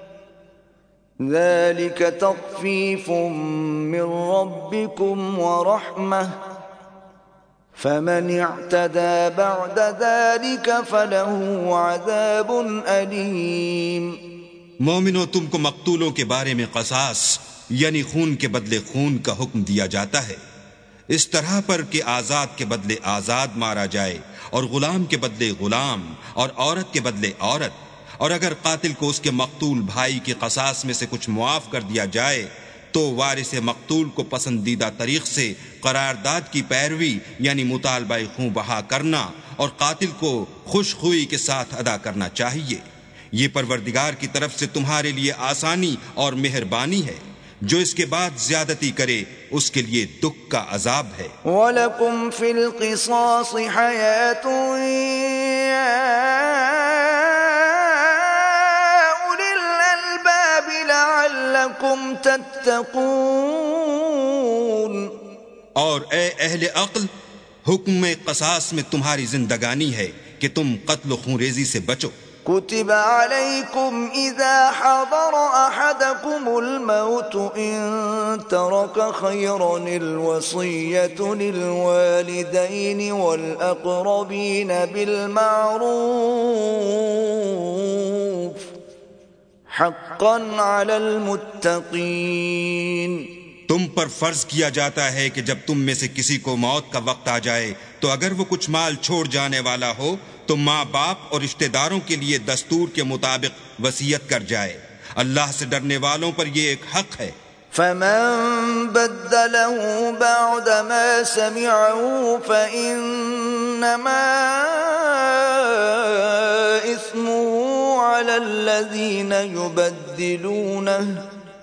ذلك تخفيف من ربكم ورحمة فمن اعتدى بعد ذلك فله عذاب أليم۔ مومنو، تم کو مقتولوں کے بارے میں قصاص یعنی خون کے بدلے خون کا حکم دیا جاتا ہے، اس طرح پر کہ آزاد کے بدلے آزاد مارا جائے، اور غلام کے بدلے غلام، اور عورت کے بدلے عورت، اور اگر قاتل کو اس کے مقتول بھائی کی قصاص میں سے کچھ معاف کر دیا جائے تو وارث مقتول کو پسندیدہ طریق سے قرارداد کی پیروی یعنی مطالبہ خوں بہا کرنا اور قاتل کو خوش خوئی کے ساتھ ادا کرنا چاہیے۔ یہ پروردگار کی طرف سے تمہارے لیے آسانی اور مہربانی ہے، جو اس کے بعد زیادتی کرے اس کے لیے دکھ کا عذاب ہے۔ وَلَكُمْ فِي الْقِصَاصِ حَيَاةٌ يَا لعلكم تتقون۔ اور اے اہل عقل، حکم قصاص میں تمہاری زندگانی ہے کہ تم قتل و خونریزی سے بچو۔ كتب عليكم إذا حضر أحدكم الموت إن ترك خيرا الوصية للوالدين والأقربين بالمعروف حقا على المتقين۔ تم پر فرض کیا جاتا ہے کہ جب تم میں سے کسی کو موت کا وقت آ جائے تو اگر وہ کچھ مال چھوڑ جانے والا ہو تو ماں باپ اور رشتہ داروں کے لیے دستور کے مطابق وصیت کر جائے۔ اللہ سے ڈرنے والوں پر یہ ایک حق ہے۔ فمن بدله بعد ما سمعه فإنما إثمه على الذين يبدلونه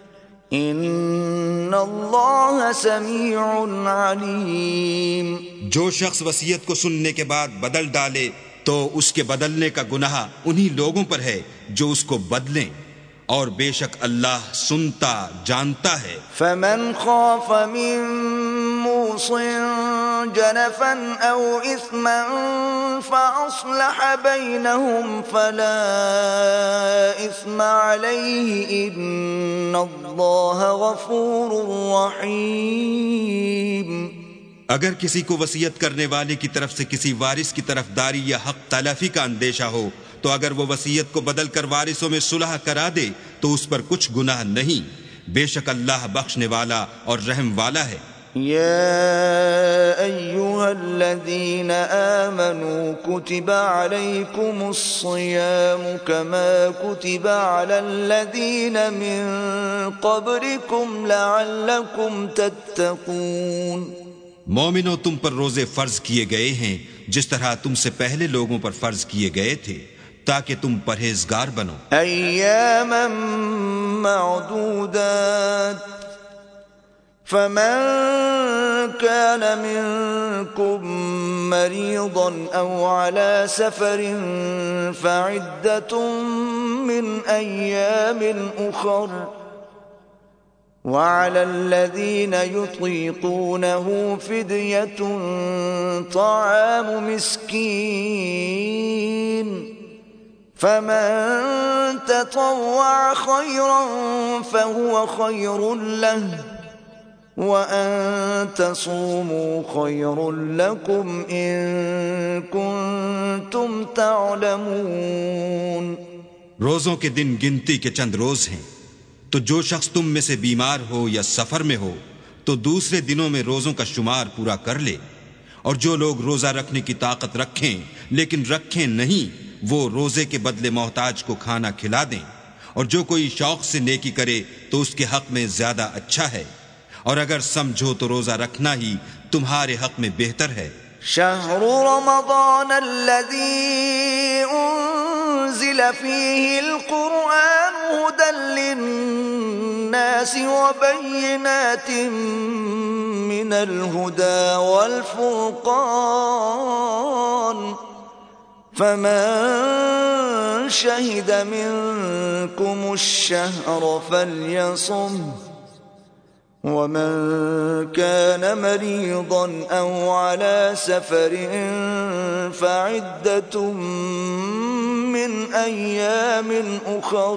ان اللہ سمیع علیم۔ جو شخص وصیت کو سننے کے بعد بدل ڈالے تو اس کے بدلنے کا گناہ انہی لوگوں پر ہے جو اس کو بدلیں، اور بے شک اللہ سنتا جانتا ہے۔ فمن خاف من موص جنفا او اثما فاصلح بينهم فلا اثم عليه ان الله غفور رحيم۔ اگر کسی کو وصیت کرنے والے کی طرف سے کسی وارث کی طرفداری یا حق تلافی کا اندیشہ ہو تو اگر وہ وصیت کو بدل کر وارثوں میں صلح کرا دے تو اس پر کچھ گناہ نہیں، بے شک اللہ بخشنے والا اور رحم والا ہے۔ يا أيها الذين آمنوا كتب عليكم الصيام كما كتب على الذين من قبلكم لعلكم تتقون۔ مومنو، تم پر روزے فرض کیے گئے ہیں جس طرح تم سے پہلے لوگوں پر فرض کیے گئے تھے تاکہ تم پرہیزگار بنو۔ ایاما معدودات فمن كان منكم مريضا أو على سفر فعدة من أيام أخر وعلى الذين يطيقونه فدية طعام مسكين فمن تطوع خيرا فهو خير له وَأَن تَصُومُوا خَيْرٌ لَكُمْ إِن كُنتُمْ تَعْلَمُونَ۔ روزوں کے دن گنتی کے چند روز ہیں، تو جو شخص تم میں سے بیمار ہو یا سفر میں ہو تو دوسرے دنوں میں روزوں کا شمار پورا کر لے، اور جو لوگ روزہ رکھنے کی طاقت رکھیں لیکن رکھیں نہیں وہ روزے کے بدلے محتاج کو کھانا کھلا دیں، اور جو کوئی شوق سے نیکی کرے تو اس کے حق میں زیادہ اچھا ہے، اور اگر سمجھو تو روزہ رکھنا ہی تمہارے حق میں بہتر ہے۔ شہر رمضان الذي انزل فيه القرآن هدى للناس وبينات من الهدى والفرقان فمن شهد منكم الشهر فليصمه ومن كان مريضا أو على سفر فعدة من أيام أخر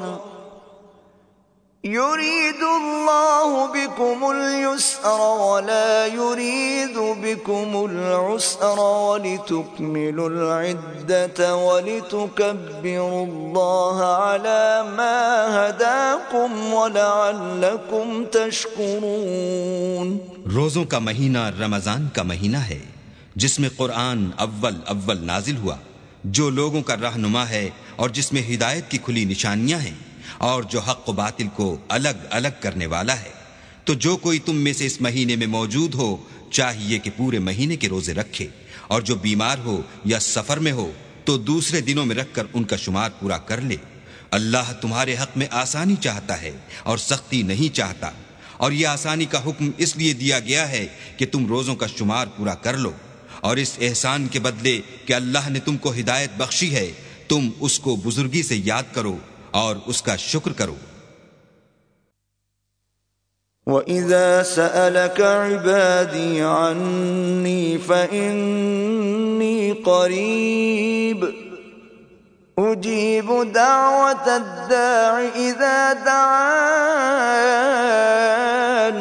يريد الله بكم اليسر ولا يريد بكم العسر ولتكملوا العدة ولتكبروا الله على ما هداكم ولعلكم تشكرون۔ روزوں کا مہینہ رمضان کا مہینہ ہے جس میں قرآن اول اول نازل ہوا، جو لوگوں کا رہنما ہے اور جس میں ہدایت کی کھلی نشانیاں ہیں اور جو حق و باطل کو الگ الگ کرنے والا ہے۔ تو جو کوئی تم میں سے اس مہینے میں موجود ہو چاہیے کہ پورے مہینے کے روزے رکھے، اور جو بیمار ہو یا سفر میں ہو تو دوسرے دنوں میں رکھ کر ان کا شمار پورا کر لے۔ اللہ تمہارے حق میں آسانی چاہتا ہے اور سختی نہیں چاہتا، اور یہ آسانی کا حکم اس لیے دیا گیا ہے کہ تم روزوں کا شمار پورا کر لو، اور اس احسان کے بدلے کہ اللہ نے تم کو ہدایت بخشی ہے تم اس کو بزرگی سے یاد کرو اور اس کا شکر کرو۔ وَإِذَا سَأَلَكَ عِبَادِي عَنِّي فَإِنِّي قَرِيبٌ أُجِيبُ دَعْوَةَ الدَّاعِ إِذَا دَعَانِ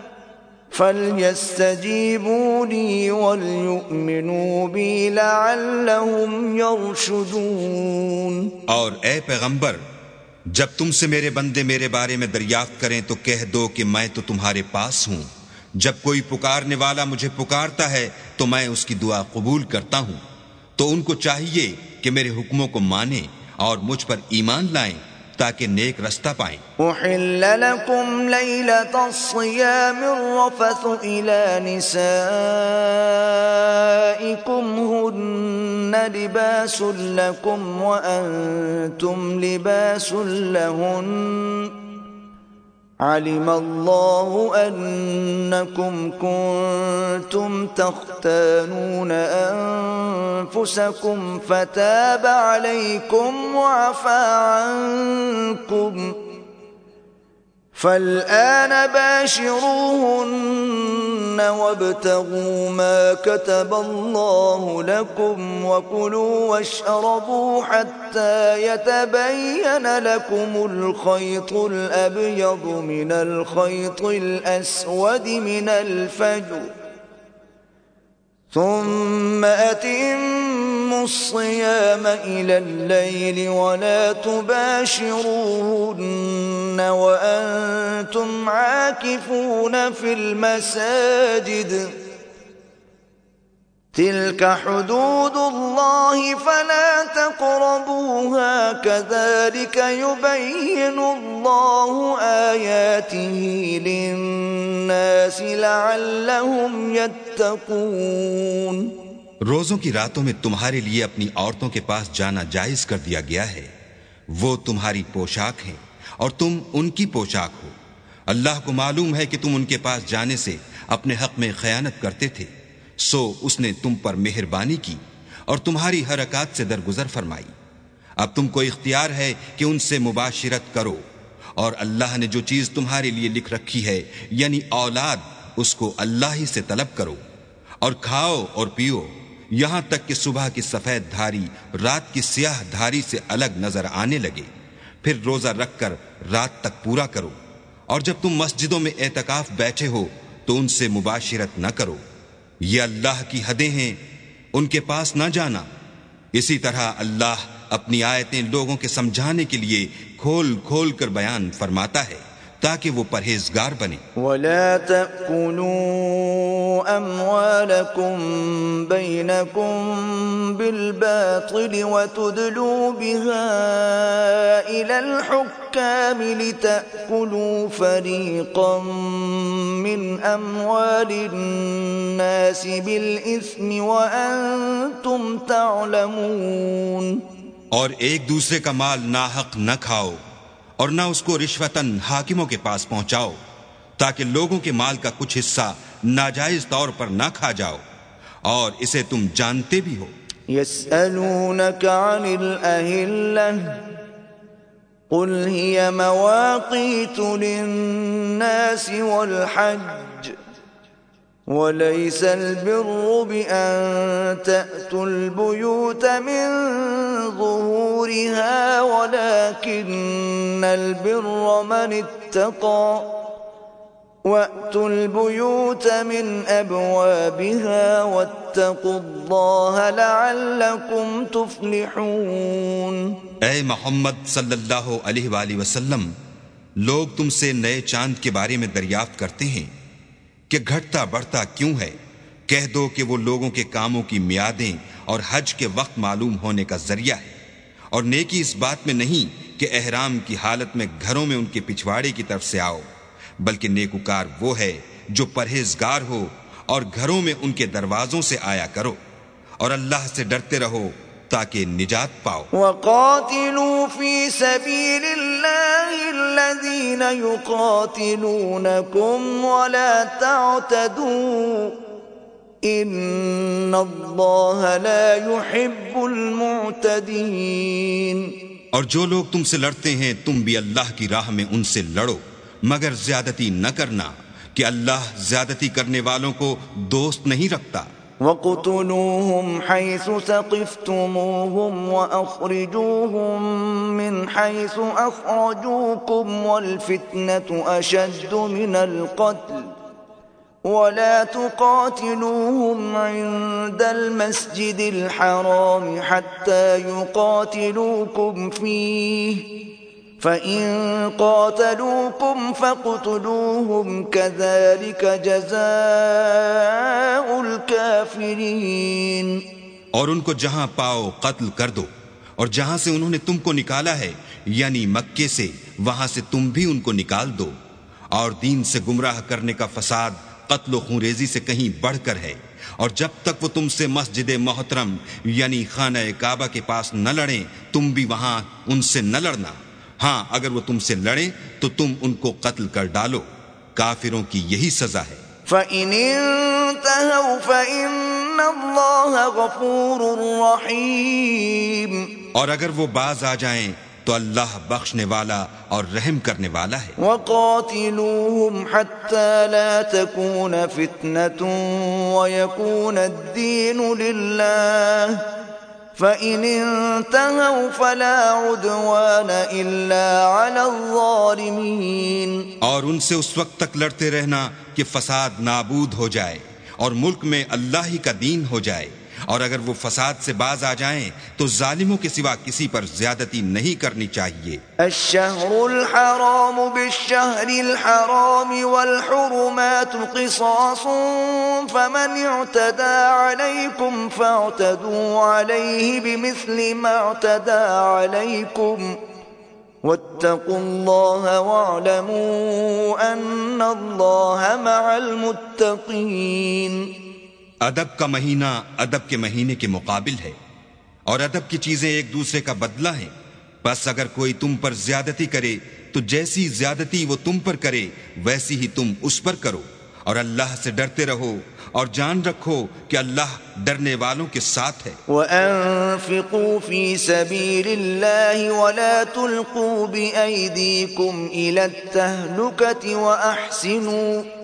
فَلْيَسْتَجِيبُوا لِي وَلْيُؤْمِنُوا بِي لَعَلَّهُمْ يَرْشُدُونَ۔ اور اے پیغمبر، جب تم سے میرے بندے میرے بارے میں دریافت کریں تو کہہ دو کہ میں تو تمہارے پاس ہوں، جب کوئی پکارنے والا مجھے پکارتا ہے تو میں اس کی دعا قبول کرتا ہوں، تو ان کو چاہیے کہ میرے حکموں کو مانیں اور مجھ پر ایمان لائیں تاکہ نیک رستہ پائیں۔ احل لکم لیلۃ الصیام الرفث الی نسائکم ہن لباس لکم وانتم لباس لہن علم الله أنكم كنتم تختانون أنفسكم فتاب عليكم وعفى عنكم فالآن باشروهن وابتغوا ما كتب الله لكم وكلوا واشربوا حتى يتبين لكم الخيط الأبيض من الخيط الأسود من الفجر ثم أتموا الصيام إلى الليل ولا تباشروهن وأنتم عاكفون في المساجد تلك حدود الله فلا تقربوها كذلك يبين الله آياته للناس لعلهم يتقون۔ روزوں کی راتوں میں تمہارے لیے اپنی عورتوں کے پاس جانا جائز کر دیا گیا ہے، وہ تمہاری پوشاک ہیں اور تم ان کی پوشاک ہو۔ اللہ کو معلوم ہے کہ تم ان کے پاس جانے سے اپنے حق میں خیانت کرتے تھے، سو اس نے تم پر مہربانی کی اور تمہاری حرکات سے درگزر فرمائی۔ اب تم کو اختیار ہے کہ ان سے مباشرت کرو، اور اللہ نے جو چیز تمہارے لیے لکھ رکھی ہے یعنی اولاد، اس کو اللہ ہی سے طلب کرو، اور کھاؤ اور پیو یہاں تک کہ صبح کی سفید دھاری رات کی سیاہ دھاری سے الگ نظر آنے لگے، پھر روزہ رکھ کر رات تک پورا کرو، اور جب تم مسجدوں میں اعتکاف بیٹھے ہو تو ان سے مباشرت نہ کرو، یہ اللہ کی حدیں ہیں، ان کے پاس نہ جانا۔ اسی طرح اللہ اپنی آیتیں لوگوں کے سمجھانے کے لیے کھول کھول کر بیان فرماتا ہے تاکہ وہ پرہیزگار بنے۔ وَلَا تَأْكُلُوا أَمْوَالَكُمْ بَيْنَكُمْ بِالْبَاطِلِ وَتُدْلُوا بِهَا إِلَى الْحُكَّامِ لِتَأْكُلُوا فَرِيقًا مِّنْ أَمْوَالِ النَّاسِ بِالْإِثْمِ وَأَنْتُمْ تَعْلَمُونَ۔ اور ایک دوسرے کا مال ناحق نہ کھاؤ اور نہ اس کو رشوتاً حاکموں کے پاس پہنچاؤ، تاکہ لوگوں کے مال کا کچھ حصہ ناجائز طور پر نہ کھا جاؤ، اور اسے تم جانتے بھی ہو۔ يسألونك عن الأهلة قل هي مواقيت للناس والحج وليس البر بأن تأتوا البيوت من ظهورها ولكن البر من اتقى وأتوا البيوت من أبوابها واتقوا الله لعلكم تفلحون۔ اے محمد صلی اللہ علیہ وآلہ وسلم، لوگ تم سے نئے چاند کے بارے میں دریافت کرتے ہیں کہ گھٹتا بڑھتا کیوں ہے، کہہ دو کہ وہ لوگوں کے کاموں کی میادیں اور حج کے وقت معلوم ہونے کا ذریعہ ہے، اور نیکی اس بات میں نہیں کہ احرام کی حالت میں گھروں میں ان کے پچھواڑے کی طرف سے آؤ، بلکہ نیکوکار وہ ہے جو پرہیزگار ہو اور گھروں میں ان کے دروازوں سے آیا کرو، اور اللہ سے ڈرتے رہو تاکہ نجات پاؤ۔ وَقَاتِلُوا فِي سَبِيلِ اللَّهِ الَّذِينَ يُقَاتِلُونَكُمْ وَلَا تَعْتَدُوا إِنَّ اللَّهَ لَا يُحِبُّ الْمُعْتَدِينَ۔ اور جو لوگ تم سے لڑتے ہیں تم بھی اللہ کی راہ میں ان سے لڑو، مگر زیادتی نہ کرنا کہ اللہ زیادتی کرنے والوں کو دوست نہیں رکھتا۔ وَاقْتُلُوهُمْ حَيْثُ ثَقِفْتُمُوهُمْ وَأَخْرِجُوهُمْ مِنْ حَيْثُ أَخْرَجُوكُمْ وَالْفِتْنَةُ أَشَدُّ مِنَ الْقَتْلِ وَلَا تُقَاتِلُوهُمْ عِندَ الْمَسْجِدِ الْحَرَامِ حَتَّى يُقَاتِلُوكُمْ فِيهِ فَإِن قَاتَلُوكُمْ فَاقْتُلُوهُمْ كَذَلِكَ جَزَاءُ الْكَافِرِينَ۔ اور ان کو جہاں پاؤ قتل کر دو، اور جہاں سے انہوں نے تم کو نکالا ہے یعنی مکے سے، وہاں سے تم بھی ان کو نکال دو، اور دین سے گمراہ کرنے کا فساد قتل و خونریزی سے کہیں بڑھ کر ہے، اور جب تک وہ تم سے مسجد محترم یعنی خانہ کعبہ کے پاس نہ لڑیں تم بھی وہاں ان سے نہ لڑنا، ہاں اگر وہ تم سے لڑیں تو تم ان کو قتل کر ڈالو، کافروں کی یہی سزا ہے۔ فَإِنِ انتهوا فَإِنَّ اللَّهَ غَفُورٌ رَحِيمٌ، اور اگر وہ باز آ جائیں تو اللہ بخشنے والا اور رحم کرنے والا ہے۔ وَقَاتِلُوهُمْ حَتَّى لَا تَكُونَ فِتْنَةٌ وَيَكُونَ الدِّينُ لِلَّهِ فَإِنِ انتهوا فَلَا عُدْوَانَ إِلَّا عَلَى الظَّالِمِينَ، اور ان سے اس وقت تک لڑتے رہنا کہ فساد نابود ہو جائے اور ملک میں اللہ ہی کا دین ہو جائے، اور اگر وہ فساد سے باز آ جائیں تو ظالموں کے سوا کسی پر زیادتی نہیں کرنی چاہیے۔ الشہر الحرام بالشہر الحرام والحرمات قصاص فمن اعتدى علیکم فاعتدوا علیہ بمثل ما اعتدى علیکم واتقوا اللہ واعلموا ان اللہ مع المتقین۔ ادب کا مہینہ ادب کے مہینے کے مقابل ہے، اور ادب کی چیزیں ایک دوسرے کا بدلہ ہیں، بس اگر کوئی تم پر زیادتی کرے تو جیسی زیادتی وہ تم پر کرے ویسی ہی تم اس پر کرو، اور اللہ سے ڈرتے رہو اور جان رکھو کہ اللہ ڈرنے والوں کے ساتھ ہے۔ وَأَنفِقُوا فِي سَبِيلِ اللَّهِ وَلَا تُلْقُوا بِأَيْدِيكُمْ إِلَى التَّهْلُكَةِ وَأَحْسِنُوا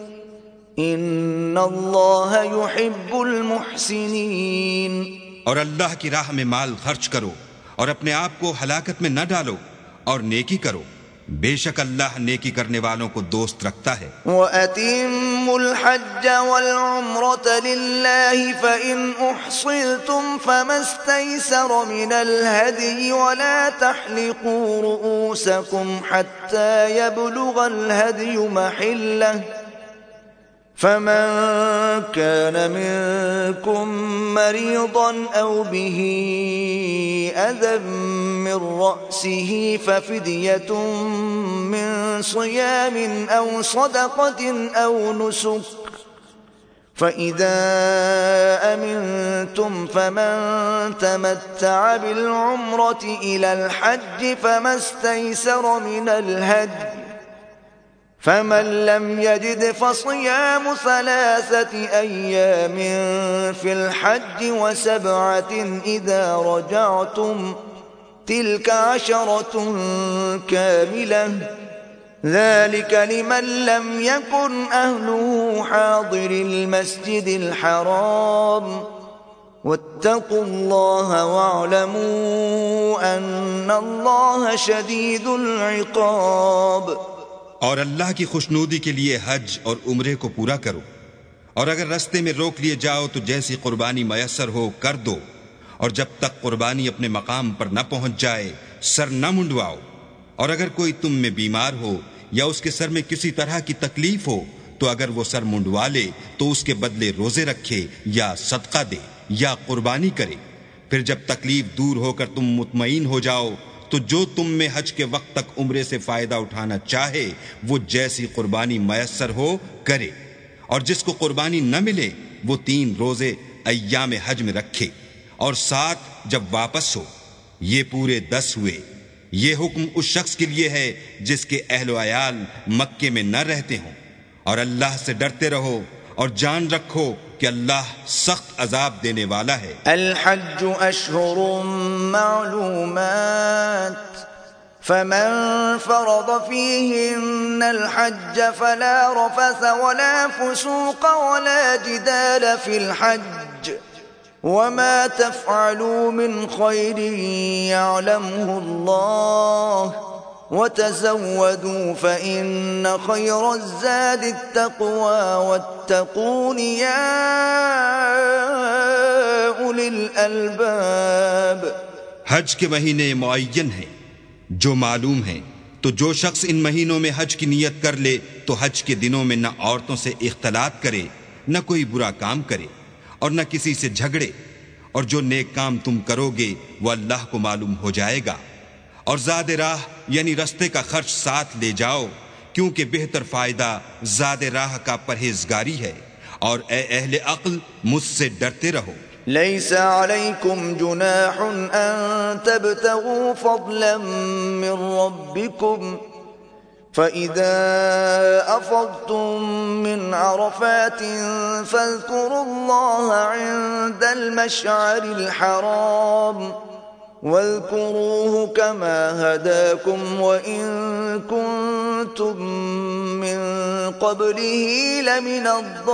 ان اللہ یحب المحسنین، اور اللہ کی راہ میں مال خرچ کرو اور اپنے آپ کو ہلاکت میں نہ ڈالو اور نیکی کرو، بے شک اللہ نیکی کرنے والوں کو دوست رکھتا ہے۔ وَأَتِمُّوا الْحَجَّ وَالْعُمْرَةَ لِلَّهِ فَإِنْ أُحْصِرْتُمْ فَمَا اسْتَيْسَرَ مِنَ الْهَدْيِ وَلَا تَحْلِقُوا رُؤُوسَكُمْ حَتَّى يَبْلُغَ الْهَدْيُ مَحِلَّهُ فمن كان منكم مريضا أو به أذى من رأسه ففدية من صيام أو صدقة أو نسك فإذا أمنتم فمن تمتع بالعمرة إلى الحج فما استيسر من الهدي فمن لم يجد فصيام ثلاثة أيام في الحج وسبعة إذا رجعتم تلك عشرة كاملة ذلك لمن لم يكن أهله حاضر المسجد الحرام واتقوا الله واعلموا أن الله شديد العقاب۔ اور اللہ کی خوشنودی کے لیے حج اور عمرے کو پورا کرو، اور اگر رستے میں روک لیے جاؤ تو جیسی قربانی میسر ہو کر دو، اور جب تک قربانی اپنے مقام پر نہ پہنچ جائے سر نہ منڈواؤ، اور اگر کوئی تم میں بیمار ہو یا اس کے سر میں کسی طرح کی تکلیف ہو تو اگر وہ سر منڈوا لے تو اس کے بدلے روزے رکھے یا صدقہ دے یا قربانی کرے، پھر جب تکلیف دور ہو کر تم مطمئن ہو جاؤ تو جو تم میں حج کے وقت تک عمرے سے فائدہ اٹھانا چاہے وہ جیسی قربانی میسر ہو کرے، اور جس کو قربانی نہ ملے وہ تین روزے ایام حج میں رکھے اور سات جب واپس ہو، یہ پورے دس ہوئے۔ یہ حکم اس شخص کے لیے ہے جس کے اہل و عیال مکے میں نہ رہتے ہوں، اور اللہ سے ڈرتے رہو اور جان رکھو کہ اللہ سخت عذاب دینے والا ہے۔ الحج اشہر معلومات فمن فرض فيهن الحج فلا رفث ولا فسوق ولا جدال في الحج وما تفعلوا من خير يعلمه الله وتزودوا فإن خير الزاد التقوى واتقون يا أولي الألباب۔ حج کے مہینے معین ہیں جو معلوم ہیں، تو جو شخص ان مہینوں میں حج کی نیت کر لے تو حج کے دنوں میں نہ عورتوں سے اختلاط کرے، نہ کوئی برا کام کرے اور نہ کسی سے جھگڑے، اور جو نیک کام تم کرو گے وہ اللہ کو معلوم ہو جائے گا، اور زاد راہ یعنی رستے کا خرچ ساتھ لے جاؤ، کیونکہ بہتر فائدہ زاد راہ کا پرہیزگاری ہے، اور اے اہل عقل مجھ سے ڈرتے رہو۔ ليس عليكم جناح أن تبتغوا فضلا من ربكم فإذا أفضتم من عرفات فاذكروا الله عند المشعر الحرام واذكروه كما هداكم وإن كنتم من قبله لمن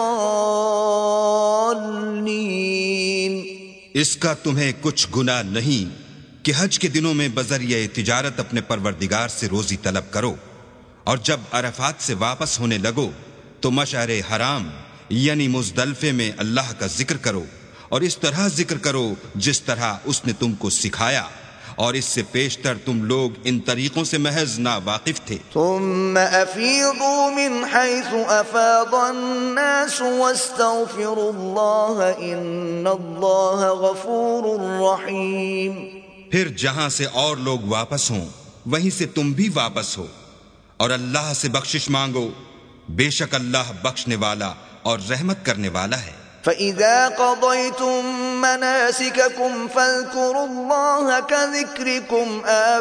الضالين۔ اس کا تمہیں کچھ گناہ نہیں کہ حج کے دنوں میں بذریعہ تجارت اپنے پروردگار سے روزی طلب کرو، اور جب عرفات سے واپس ہونے لگو تو مشعر حرام یعنی مزدلفے میں اللہ کا ذکر کرو، اور اس طرح ذکر کرو جس طرح اس نے تم کو سکھایا، اور اس سے پیشتر تم لوگ ان طریقوں سے محض نا واقف تھے۔ ثم افیضوا من حیث افاض الناس واستغفروا اللہ ان اللہ غفور رحیم۔ پھر جہاں سے اور لوگ واپس ہوں وہیں سے تم بھی واپس ہو، اور اللہ سے بخشش مانگو، بے شک اللہ بخشنے والا اور رحمت کرنے والا ہے۔ فَإِذَا قَضَيْتُم مَّنَاسِكَكُمْ فَاذْكُرُوا اللَّهَ كَذِكْرِكُمْ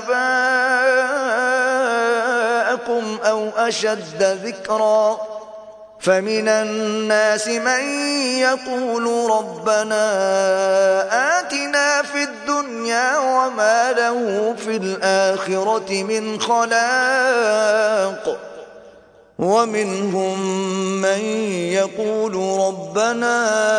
آبَاءَكُمْ أَوْ أَشَدَّ ذِكْرًا فَمِنَ النَّاسِ مَن يَقُولُ رَبَّنَا آتِنَا فِي الدُّنْيَا وَمَا لَهُ فِي الْآخِرَةِ مِنْ خَلَاقٍ وَمِنْهُمْ مَنْ يَقُولُ رَبَّنَا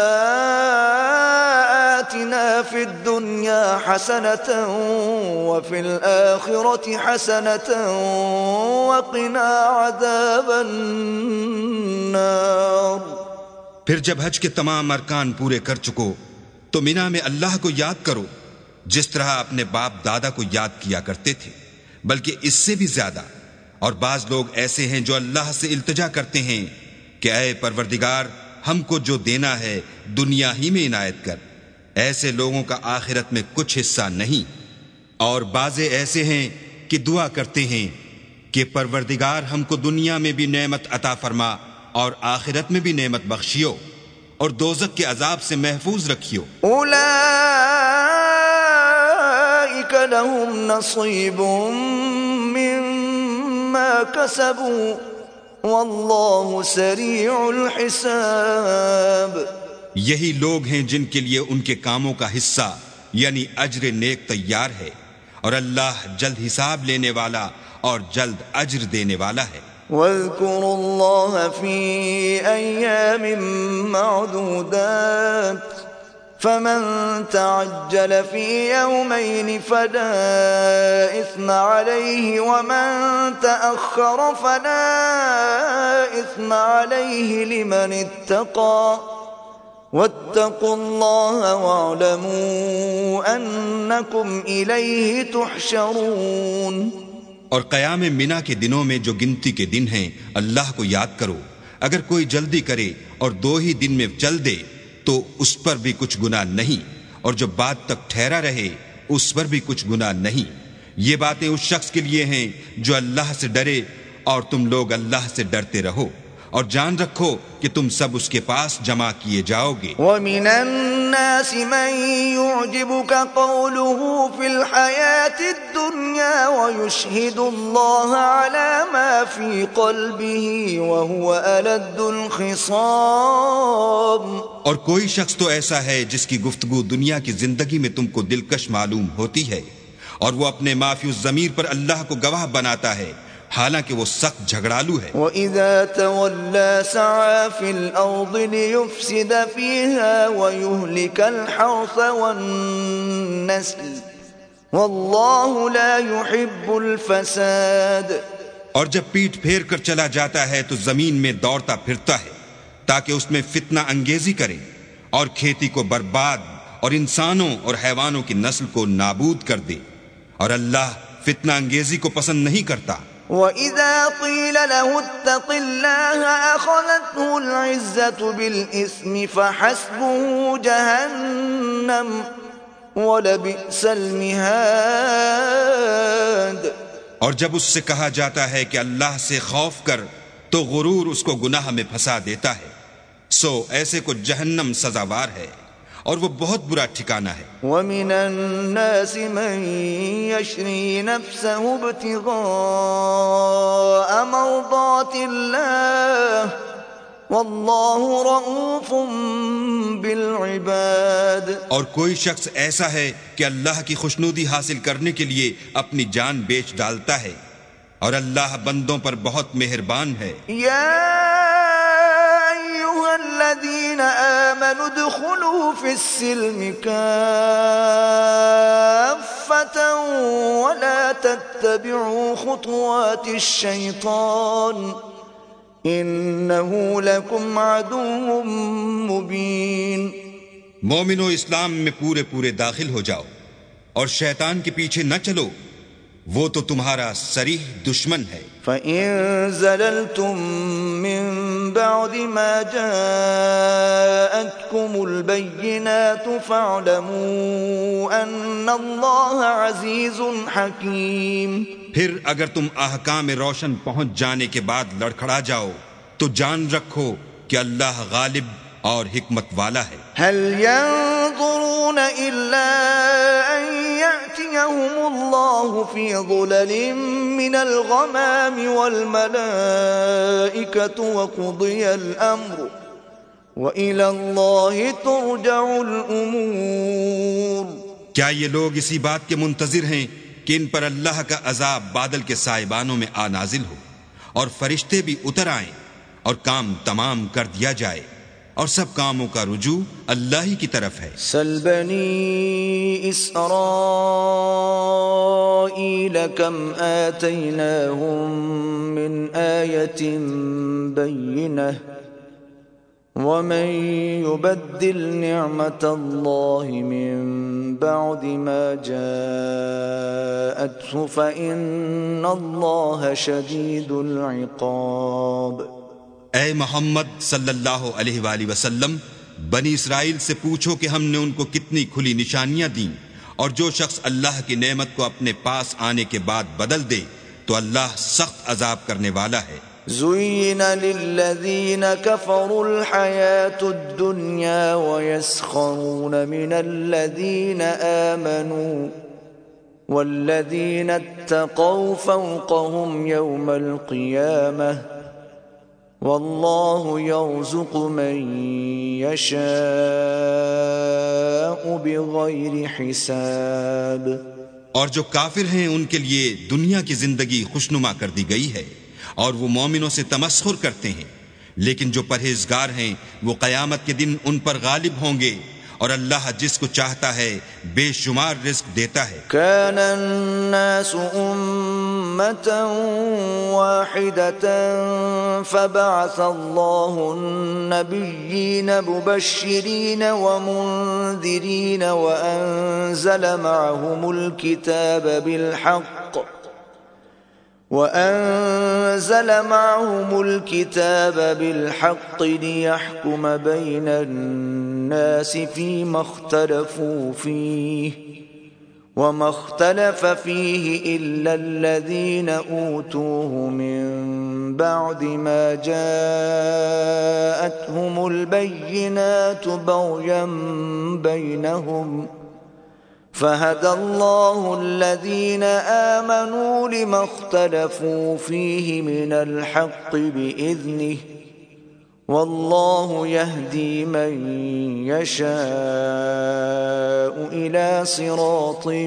آتِنَا فِي الدُّنْيَا حَسَنَةً وَفِي الْآخِرَةِ حَسَنَةً وَقِنَا عَذَابَ النَّارِ۔ پھر جب حج کے تمام ارکان پورے کر چکو تو مینا میں اللہ کو یاد کرو جس طرح اپنے باپ دادا کو یاد کیا کرتے تھے، بلکہ اس سے بھی زیادہ۔ اور بعض لوگ ایسے ہیں جو اللہ سے التجا کرتے ہیں کہ اے پروردگار ہم کو جو دینا ہے دنیا ہی میں عنایت کر، ایسے لوگوں کا آخرت میں کچھ حصہ نہیں۔ اور بعض ایسے ہیں کہ دعا کرتے ہیں کہ پروردگار ہم کو دنیا میں بھی نعمت عطا فرما اور آخرت میں بھی نعمت بخشیو اور دوزخ کے عذاب سے محفوظ رکھیو۔ اولئک لهم نصیب مما کسبوا واللہ سریع الحساب۔ یہی لوگ ہیں جن کے لیے ان کے کاموں کا حصہ یعنی اجر نیک تیار ہے، اور اللہ جلد حساب لینے والا اور جلد اجر دینے والا ہے۔ واذکروا اللہ فی ایام معدودات فمن تعجل في يومين فلا إثم عليه ومن تأخر فلا إثم عليه لمن اتقى واتقوا الله واعلموا أنكم إليه تحشرون۔ اور قیام منا کے دنوں میں جو گنتی کے دن ہیں اللہ کو یاد کرو، اگر کوئی جلدی کرے اور دو ہی دن میں چل دے تو اس پر بھی کچھ گناہ نہیں، اور جو بات تک ٹھہرا رہے اس پر بھی کچھ گناہ نہیں۔ یہ باتیں اس شخص کے لیے ہیں جو اللہ سے ڈرے، اور تم لوگ اللہ سے ڈرتے رہو اور جان رکھو کہ تم سب اس کے پاس جمع کیے جاؤ گے۔ وَمِنَ النَّاسِ مَن يُعْجِبُكَ قَوْلُهُ فِي الْحَيَاةِ الدُّنْيَا وَيُشْهِدُ اللَّهَ عَلَى مَا فِي قَلْبِهِ وَهُوَ أَلَدُّ الْخِصَامِ۔ اور کوئی شخص تو ایسا ہے جس کی گفتگو دنیا کی زندگی میں تم کو دلکش معلوم ہوتی ہے، اور وہ اپنے ما فی الضمیر پر اللہ کو گواہ بناتا ہے حالانکہ وہ سخت جھگڑالو ہے۔ وَإِذَا تَوَلَّى سَعَى فِي الْأَرْضِ لِيُفْسِدَ فِيهَا وَيُهْلِكَ الْحَرْثَ وَالنَّسْلَ وَاللَّهُ لَا يُحِبُّ الْفَسَادَ۔ اور جب پیٹ پھیر کر چلا جاتا ہے تو زمین میں دوڑتا پھرتا ہے تاکہ اس میں فتنہ انگیزی کرے اور کھیتی کو برباد اور انسانوں اور حیوانوں کی نسل کو نابود کر دے، اور اللہ فتنہ انگیزی کو پسند نہیں کرتا۔ وَإِذَا قِيلَ لَهُ اتَّقِ اللَّهَ أَخَذَتْهُ الْعِزَّةُ بِالْإِثْمِ فَحَسْبُهُ جَهَنَّمُ وَلَبِئْسَ الْمِهَادُ۔ اور جب اس سے کہا جاتا ہے کہ اللہ سے خوف کر تو غرور اس کو گناہ میں پھنسا دیتا ہے، سو ایسے کو جہنم سزاوار ہے اور وہ بہت برا ٹھکانہ ہے۔ وَمِنَ النَّاسِ مَن يَشْرِي نَفْسَهُ ابْتِغَاءَ مَرْضَاتِ اللَّهِ وَاللَّهُ رَءُوفٌ بِالْعِبَادِ۔ اور کوئی شخص ایسا ہے کہ اللہ کی خوشنودی حاصل کرنے کے لیے اپنی جان بیچ ڈالتا ہے، اور اللہ بندوں پر بہت مہربان ہے۔ یا الذين آمنوا ادخلوا في السلم كافة ولا تتبعوا خطوات الشيطان إنه لكم عدو مبين۔ مومنو، اسلام میں پورے پورے داخل ہو جاؤ اور شیطان کے پیچھے نہ چلو، وہ تو تمہارا صریح دشمن ہے۔ فَإِن زَلَلْتُم مِّن بَعْدِ مَا جَاءَتْكُمُ الْبَيِّنَاتُ فَاعْلَمُوا أَنَّ اللَّهَ عَزِيزٌ حَكِيمٌ۔ پھر اگر تم احکام روشن پہنچ جانے کے بعد لڑکھڑا جاؤ تو جان رکھو کہ اللہ غالب اور حکمت والا ہے۔ هل ينظرون إلا أن يأتيهم الله في ظلل من الغمام والملائكة وقضي الأمر وإلى الله ترجع الأمور۔ کیا یہ لوگ اسی بات کے منتظر ہیں کہ ان پر اللہ کا عذاب بادل کے سائبانوں میں آ نازل ہو اور فرشتے بھی اتر آئیں اور کام تمام کر دیا جائے، اور سب کاموں کا رجوع اللہ ہی کی طرف ہے۔ سل بنی اسرائیل کم آتیناہم من آیت بینہ ومن یبدل نعمت اللہ من بعد ما جاءته فإن اللہ شدید العقاب۔ اے محمد صلی اللہ علیہ وآلہ وسلم، بنی اسرائیل سے پوچھو کہ ہم نے ان کو کتنی کھلی نشانیاں دیں، اور جو شخص اللہ کی نعمت کو اپنے پاس آنے کے بعد بدل دے تو اللہ سخت عذاب کرنے والا ہے۔ زُيِّنَ لِلَّذِينَ كَفَرُوا الْحَيَاةُ الدُّنْيَا وَيَسْخَرُونَ مِنَ الَّذِينَ آمَنُوا وَالَّذِينَ اتَّقَوْا فَوْقَهُمْ يَوْمَ الْقِيَامَةِ واللہ یرزق من یشاء بغیر حساب۔ اور جو کافر ہیں ان کے لیے دنیا کی زندگی خوشنما کر دی گئی ہے، اور وہ مومنوں سے تمسخر کرتے ہیں، لیکن جو پرہیزگار ہیں وہ قیامت کے دن ان پر غالب ہوں گے، اور اللہ جس کو چاہتا ہے بے شمار رزق دیتا ہے۔ كان الناس أمة واحدة فبعث الله النبيين مبشرين ومنذرين وأنزل معهم الكتاب بالحق وَأَنزَلَ مَعَهُمُ الْكِتَابَ بِالْحَقِّ لِيَحْكُمَ بَيْنَ النَّاسِ فِيمَا اخْتَلَفُوا فِيهِ وَمَا اخْتَلَفَ فِيهِ إِلَّا الَّذِينَ أُوتُوهُ مِن بَعْدِ مَا جَاءَتْهُمُ الْبَيِّنَاتُ بَغْيًا بَيْنَهُمْ فَهَدَى اللَّهُ الَّذِينَ آمَنُوا لِمَا اخْتَلَفُوا فِيهِ مِنَ الْحَقِّ بِإِذْنِهِ وَاللَّهُ يَهْدِي مَن يَشَاءُ إِلَى صِرَاطٍ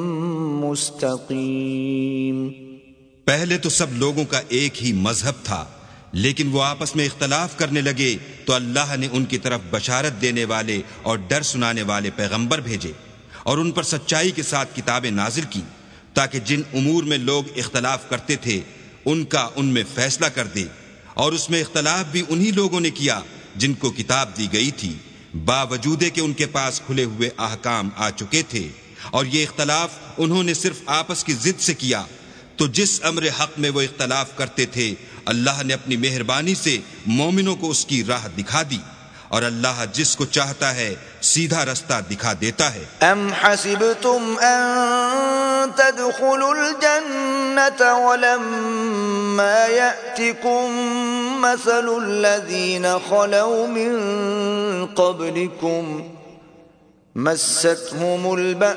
مُسْتَقِيمٍ۔ پہلے تو سب لوگوں کا ایک ہی مذہب تھا، لیکن وہ آپس میں اختلاف کرنے لگے تو اللہ نے ان کی طرف بشارت دینے والے اور ڈر سنانے والے پیغمبر بھیجے، اور ان پر سچائی کے ساتھ کتابیں نازل کی، تاکہ جن امور میں لوگ اختلاف کرتے تھے ان کا ان میں فیصلہ کر دے، اور اس میں اختلاف بھی انہی لوگوں نے کیا جن کو کتاب دی گئی تھی، باوجود کہ ان کے پاس کھلے ہوئے احکام آ چکے تھے، اور یہ اختلاف انہوں نے صرف آپس کی ضد سے کیا۔ تو جس امر حق میں وہ اختلاف کرتے تھے اللہ نے اپنی مہربانی سے مومنوں کو اس کی راہ دکھا دی، اور اللہ جس کو چاہتا ہے سیدھا رستہ دکھا دیتا ہے۔ ام حسبتم ان تدخلوا الجنة ولما يأتكم مثل الذين خلوا من قبلكم مستهم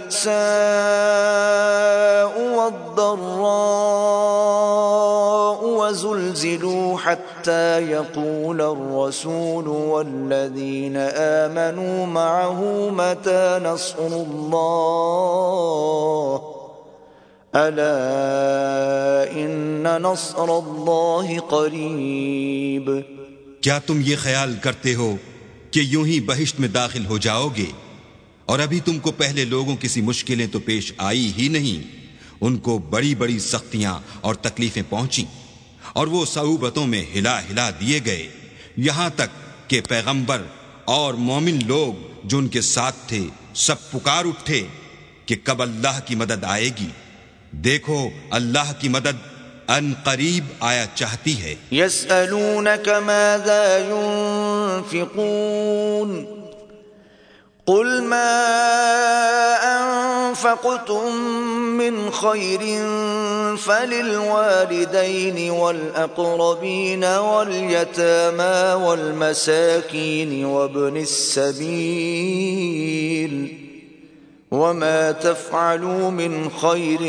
البأساء والضراء وزلزلوا حتى يقول الرسول والذين آمنوا معه متى نصر الله ألا إن نصر الله قريب۔ کیا تم یہ خیال کرتے ہو کہ یوں ہی بہشت میں داخل ہو جاؤ گے اور ابھی تم کو پہلے لوگوں کسی مشکلیں تو پیش آئی ہی نہیں، ان کو بڑی بڑی سختیاں اور تکلیفیں پہنچیں اور وہ صعوبتوں میں ہلا ہلا دیے گئے، یہاں تک کہ پیغمبر اور مومن لوگ جو ان کے ساتھ تھے سب پکار اٹھے کہ کب اللہ کی مدد آئے گی۔ دیکھو اللہ کی مدد ان قریب آیا چاہتی ہے۔ يسألونك ماذا ينفقون قل ما أنفقتم من خير فللوالدين والأقربين واليتامى والمساكين وابن السبيل وما تفعلوا من خير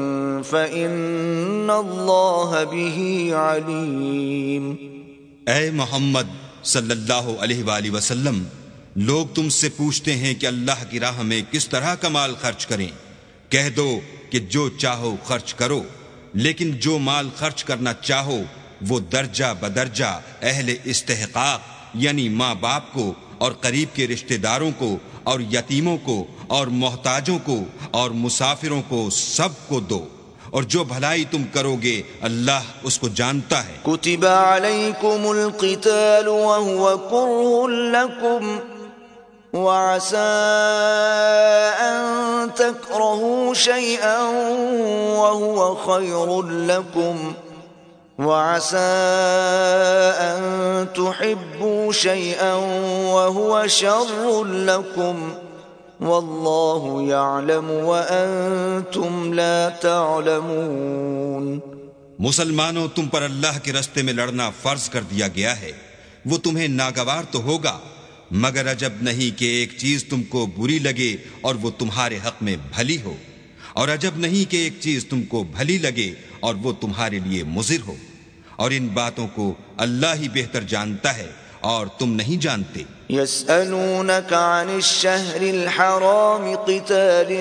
فإن الله به عليم۔ اے محمد صلی اللہ علیہ وآلہ وسلم، لوگ تم سے پوچھتے ہیں کہ اللہ کی راہ میں کس طرح کا مال خرچ کریں، کہہ دو کہ جو چاہو خرچ کرو، لیکن جو مال خرچ کرنا چاہو وہ درجہ بدرجہ اہل استحقاق یعنی ماں باپ کو اور قریب کے رشتہ داروں کو اور یتیموں کو اور محتاجوں کو اور مسافروں کو سب کو دو، اور جو بھلائی تم کرو گے اللہ اس کو جانتا ہے۔ كتب عليكم القتال وهو كره لكم وعسى أن تكرهوا شيئا وهو خير لكم وعسى أن تحبوا شيئا وهو شر لكم والله يعلم وأنتم لا تعلمون۔ مسلمانوں، تم پر اللہ کے راستے میں لڑنا فرض کر دیا گیا ہے، وہ تمہیں ناگوار تو ہوگا، مگر عجب نہیں کہ ایک چیز تم کو بری لگے اور وہ تمہارے حق میں بھلی ہو، اور عجب نہیں کہ ایک چیز تم کو بھلی لگے اور وہ تمہارے لیے مضر ہو، اور ان باتوں کو اللہ ہی بہتر جانتا ہے اور تم نہیں جانتے۔ يسألونك عن الشهر الحرام قتال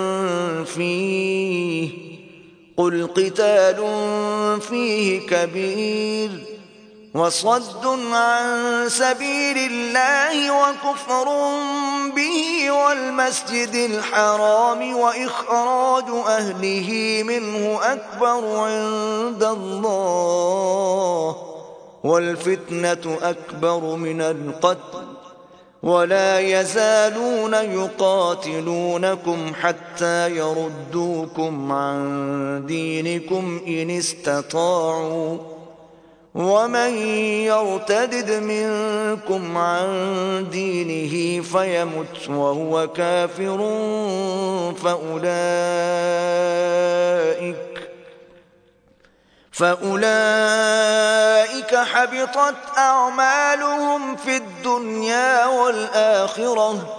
فيه قل قتال فيه كبير وصد عن سبيل الله وكفر به والمسجد الحرام وإخراج أهله منه أكبر عند الله والفتنة أكبر من القتل ولا يزالون يقاتلونكم حتى يردوكم عن دينكم إن استطاعوا ومن يرتدد منكم عن دينه فيمت وهو كافر فأولئك فأولئك حبطت أعمالهم في الدنيا والآخرة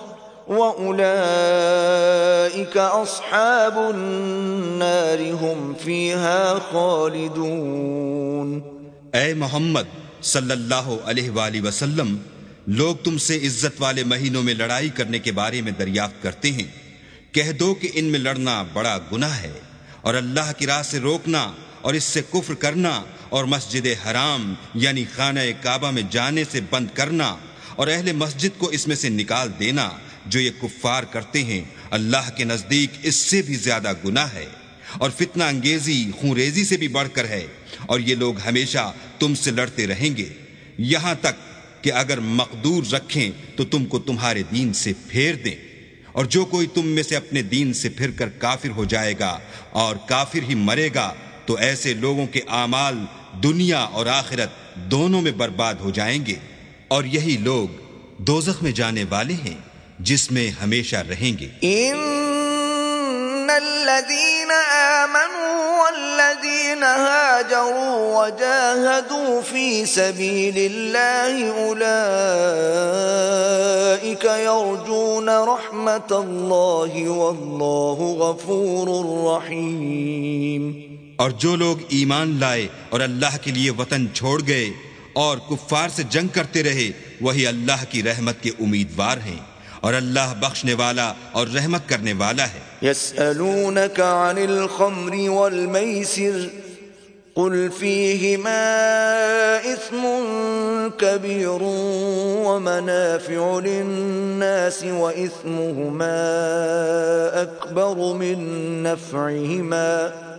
وأولئك أصحاب النار هم فيها خالدون۔ اے محمد صلی اللہ علیہ وآلہ وسلم، لوگ تم سے عزت والے مہینوں میں لڑائی کرنے کے بارے میں دریافت کرتے ہیں، کہہ دو کہ ان میں لڑنا بڑا گناہ ہے، اور اللہ کی راہ سے روکنا اور اس سے کفر کرنا اور مسجد حرام یعنی خانہ کعبہ میں جانے سے بند کرنا اور اہل مسجد کو اس میں سے نکال دینا جو یہ کفار کرتے ہیں، اللہ کے نزدیک اس سے بھی زیادہ گناہ ہے، اور فتنہ انگیزی خون ریزی سے بھی بڑھ کر ہے، اور یہ لوگ ہمیشہ تم سے لڑتے رہیں گے یہاں تک کہ اگر مقدور رکھیں تو تم کو تمہارے دین سے پھیر دیں، اور جو کوئی تم میں سے اپنے دین سے پھر کر کافر ہو جائے گا اور کافر ہی مرے گا تو ایسے لوگوں کے اعمال دنیا اور آخرت دونوں میں برباد ہو جائیں گے، اور یہی لوگ دوزخ میں جانے والے ہیں جس میں ہمیشہ رہیں گے۔ ان الذين آمنوا والذين هاجروا وجاهدوا في سبيل الله أولئك يرجون رحمة الله والله غفور رحيم۔ اور جو لوگ ایمان لائے اور اللہ کے لیے وطن چھوڑ گئے اور کفار سے جنگ کرتے رہے وہی اللہ کی رحمت کے امیدوار ہیں، اور اللہ بخشنے والا اور رحمت کرنے والا ہے۔ يسألونك عن الخمر والميسر قل فيهما إثم كبير ومنافع للناس وإثمهما أكبر من نفعهما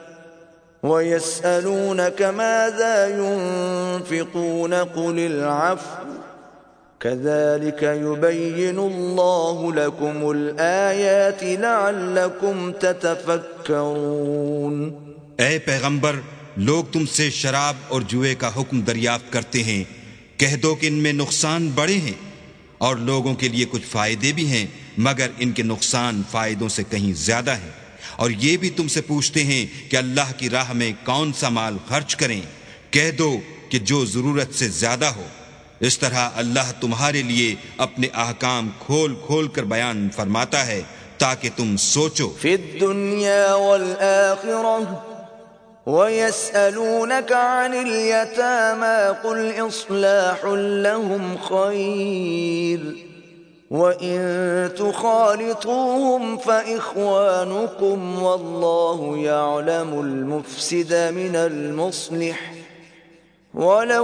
ويسألونك ماذا ينفقون قل العفو كذلك يبين الله لكم الآيات لعلكم تتفكرون۔ اے پیغمبر، لوگ تم سے شراب اور جوئے کا حکم دریافت کرتے ہیں، کہہ دو کہ ان میں نقصان بڑے ہیں اور لوگوں کے لیے کچھ فائدے بھی ہیں، مگر ان کے نقصان فائدوں سے کہیں زیادہ ہیں۔ اور یہ بھی تم سے پوچھتے ہیں کہ اللہ کی راہ میں کون سا مال خرچ کریں، کہہ دو کہ جو ضرورت سے زیادہ ہو۔ اس طرح اللہ تمہارے لیے اپنے احکام کھول کھول کر بیان فرماتا ہے تاکہ تم سوچو۔ فی الدنیا والآخرہ وَيَسْأَلُونَكَ عَنِ الْيَتَامَى قُلْ إِصْلَاحٌ لَهُمْ خَيْرٌ وَإِن تُخَالِطُوهُمْ فَإِخْوَانُكُمْ وَاللَّهُ يَعْلَمُ الْمُفْسِدَ مِنَ الْمُصْلِحِ وَلَوْ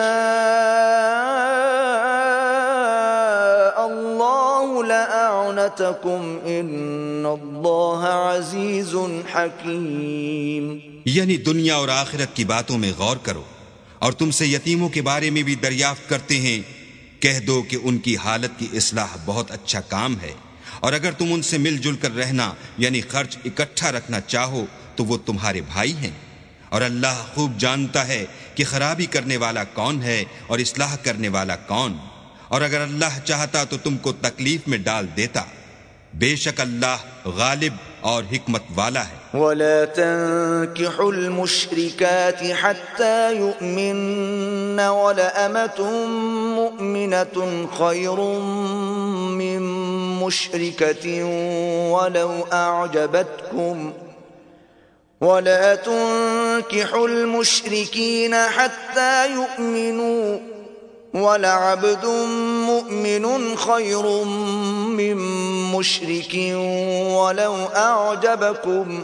شَاءَ اللَّهُ لَأَعْنَتَكُمْ إِنَّ اللَّهَ عَزِيزٌ حَكِيمٌ۔ یعنی دنیا اور آخرت کی باتوں میں غور کرو، اور تم سے یتیموں کے بارے میں بھی دریافت کرتے ہیں، کہہ دو کہ ان کی حالت کی اصلاح بہت اچھا کام ہے، اور اگر تم ان سے مل جل کر رہنا یعنی خرچ اکٹھا رکھنا چاہو تو وہ تمہارے بھائی ہیں، اور اللہ خوب جانتا ہے کہ خرابی کرنے والا کون ہے اور اصلاح کرنے والا کون، اور اگر اللہ چاہتا تو تم کو تکلیف میں ڈال دیتا، بے شک اللہ غالب اور حکمت والا ہے۔ وَلَا تَنكِحُوا الْمُشْرِكَاتِ حَتَّى يُؤْمِنَّ وَلَأَمَةٌ مُؤْمِنَةٌ خَيْرٌ مِّن مُّشْرِكَةٍ وَلَوْ أَعْجَبَتْكُمْ وَلَا تُنكِحُوا الْمُشْرِكِينَ حَتَّى يُؤْمِنُوا وَلَعَبْدٌ مُؤْمِنٌ خَيْرٌ مِّن مُّشْرِكٍ وَلَوْ أَعْجَبَكُمْ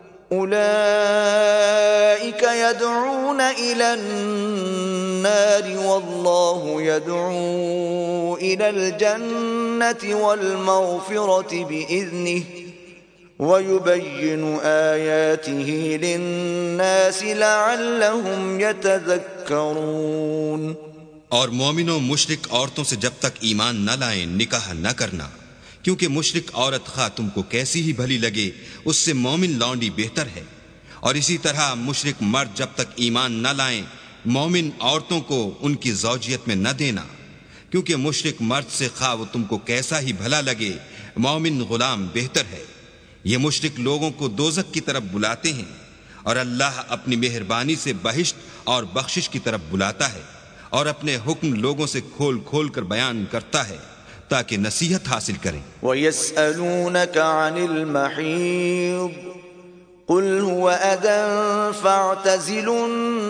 أُولَئِكَ يَدْعُونَ إِلَى النَّارِ وَاللَّهُ يَدْعُو إِلَى الْجَنَّةِ وَالْمَغْفِرَةِ بِإِذْنِهِ وَيُبَيِّنُ آيَاتِهِ لِلنَّاسِ لَعَلَّهُمْ يَتَذَكَّرُونَ۔ اور مومنوں مشرک عورتوں سے جب تک ایمان نہ لائیں نکاح نہ کرنا، کیونکہ مشرک عورت خواہ تم کو کیسی ہی بھلی لگے اس سے مومن لونڈی بہتر ہے، اور اسی طرح مشرک مرد جب تک ایمان نہ لائیں مومن عورتوں کو ان کی زوجیت میں نہ دینا، کیونکہ مشرک مرد سے خواہ وہ تم کو کیسا ہی بھلا لگے مومن غلام بہتر ہے۔ یہ مشرک لوگوں کو دوزخ کی طرف بلاتے ہیں، اور اللہ اپنی مہربانی سے بہشت اور بخشش کی طرف بلاتا ہے، اور اپنے حکم لوگوں سے کھول کھول کر بیان کرتا ہے تاکہ نصیحت حاصل کریں۔ وَيَسْأَلُونَكَ عَنِ الْمَحِيضِ قُلْ هُوَ أَذًى فَاعْتَزِلُوا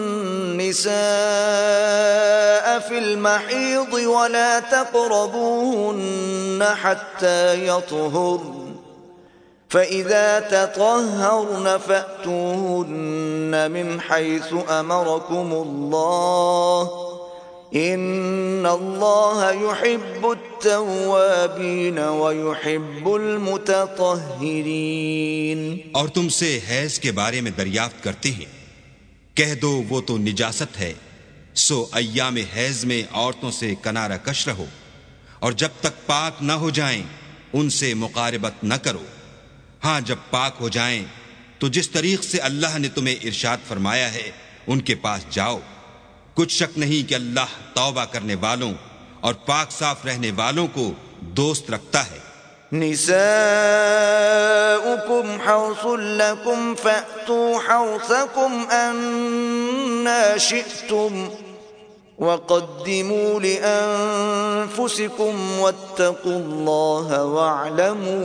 النِّسَاءَ فِي الْمَحِيضِ وَلَا تَقْرَبُوهُنَّ حَتَّى يَطْهُرْنَ فَإِذَا تَطَهَّرْنَ فَأْتُوهُنَّ مِنْ حَيْثُ أَمَرَكُمُ اللَّهُ إِنَّ اللَّهَ يُحِبُّ التَّوَّابِينَ وَيُحِبُّ الْمُتَطَهِّرِينَ۔ اور تم سے حیض کے بارے میں دریافت کرتے ہیں، کہہ دو وہ تو نجاست ہے، سو ایام حیض میں عورتوں سے کنارہ کش رہو، اور جب تک پاک نہ ہو جائیں ان سے مقاربت نہ کرو، ہاں جب پاک ہو جائیں تو جس طریق سے اللہ نے تمہیں ارشاد فرمایا ہے ان کے پاس جاؤ، کچھ شک نہیں کہ اللہ توبہ کرنے والوں اور پاک صاف رہنے والوں کو دوست رکھتا ہے۔ نساؤکم لكم حرث لكم فأتوا حرثكم أنى شئتم وقدموا لأنفسكم واتقوا الله واعلموا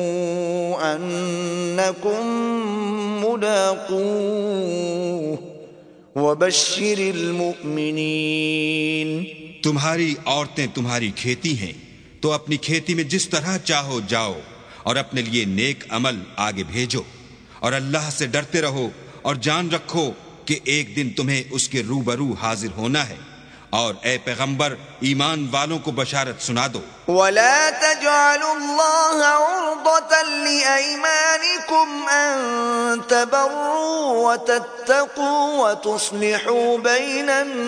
أنكم ملاقوه وبشر المؤمنين. تمہاری عورتیں تمہاری کھیتی ہیں تو اپنی کھیتی میں جس طرح چاہو جاؤ اور اپنے لیے نیک عمل آگے بھیجو اور اللہ سے ڈرتے رہو اور جان رکھو کہ ایک دن تمہیں اس کے روبرو حاضر ہونا ہے. اور اے پیغمبر ایمان والوں کو بشارت سنا دو. ولا تجعلوا الله عرضة لأيمانكم أن تبروا وتتقوا وتصلحوا بين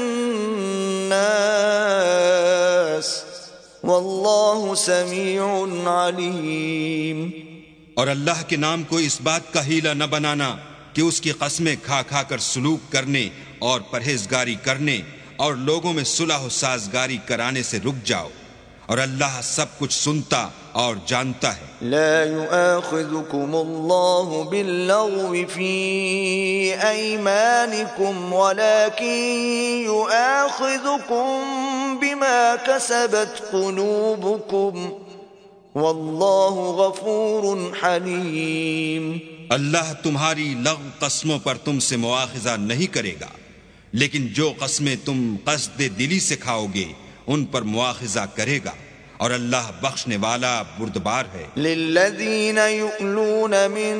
الناس والله سميع عليم. اور اللہ کے نام کو اس بات کا ہیلا نہ بنانا کہ اس کی قسمیں کھا کھا کر سلوک کرنے اور پرہیزگاری کرنے اور لوگوں میں صلح و سازگاری کرانے سے رک جاؤ اور اللہ سب کچھ سنتا اور جانتا ہے. لا يؤاخذكم الله باللغو في أيمانكم ولكن يؤاخذكم بما كسبت قلوبكم والله غفور حليم. اللہ تمہاری لغو قسموں پر تم سے مواخذہ نہیں کرے گا، لیکن جو قسمیں تم قصد دلی سے کھاؤ گے ان پر مواخذہ کرے گا، اور اللہ بخشنے والا بردبار ہے. للذین یؤلون من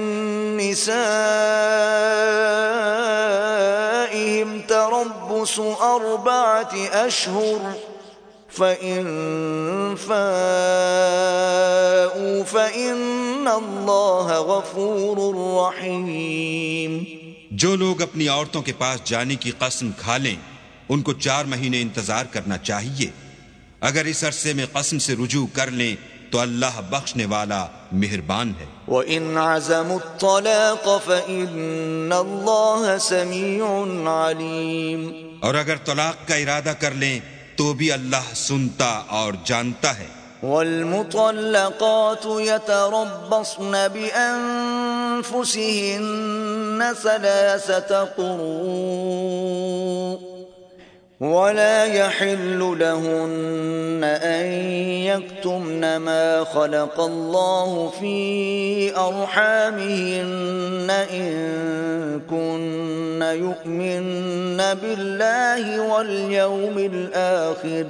نسائهم تربص اربعة اشہر فإن فاءوا فإن اللہ غفور رحیم. جو لوگ اپنی عورتوں کے پاس جانے کی قسم کھا لیں ان کو چار مہینے انتظار کرنا چاہیے. اگر اس عرصے میں قسم سے رجوع کر لیں تو اللہ بخشنے والا مہربان ہے. وَإِنْ عَزَمُوا الطَّلَاقَ فَإِنَّ اللَّهَ سَمِيعٌ عَلِيمٌ. اور اگر طلاق کا ارادہ کر لیں تو بھی اللہ سنتا اور جانتا ہے. والمطلقات يتربصن بأنفسهن ثلاثة قروء ولا يحل لهن أن يكتمن ما خلق الله في أرحامهن إن كن يؤمن بالله واليوم الآخر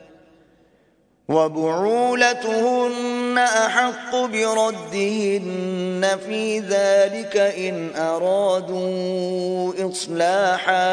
وبعولتهن أحق بردهن في ذلك إن أرادوا إصلاحا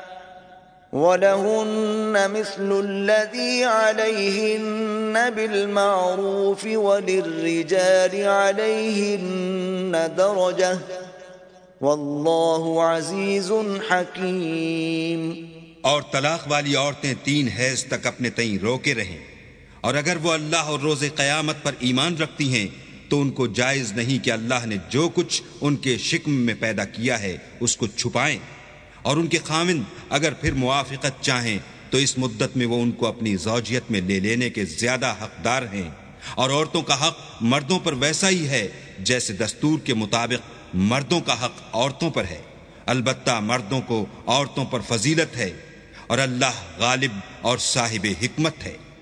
ولهن مثل الذي عليهن بالمعروف وللرجال عليهن درجة والله عزيز حكيم. اور طلاق والی عورتیں تین حیض تک اپنے تئیں روکے رہیں، اور اگر وہ اللہ اور روز قیامت پر ایمان رکھتی ہیں تو ان کو جائز نہیں کہ اللہ نے جو کچھ ان کے شکم میں پیدا کیا ہے اس کو چھپائیں، اور ان کے خاوند اگر پھر موافقت چاہیں تو اس مدت میں وہ ان کو اپنی زوجیت میں لے لینے کے زیادہ حقدار ہیں. اور عورتوں کا حق مردوں پر ویسا ہی ہے جیسے دستور کے مطابق مردوں کا حق عورتوں پر ہے، البتہ مردوں کو عورتوں پر فضیلت ہے، اور اللہ غالب اور صاحب حکمت ہے.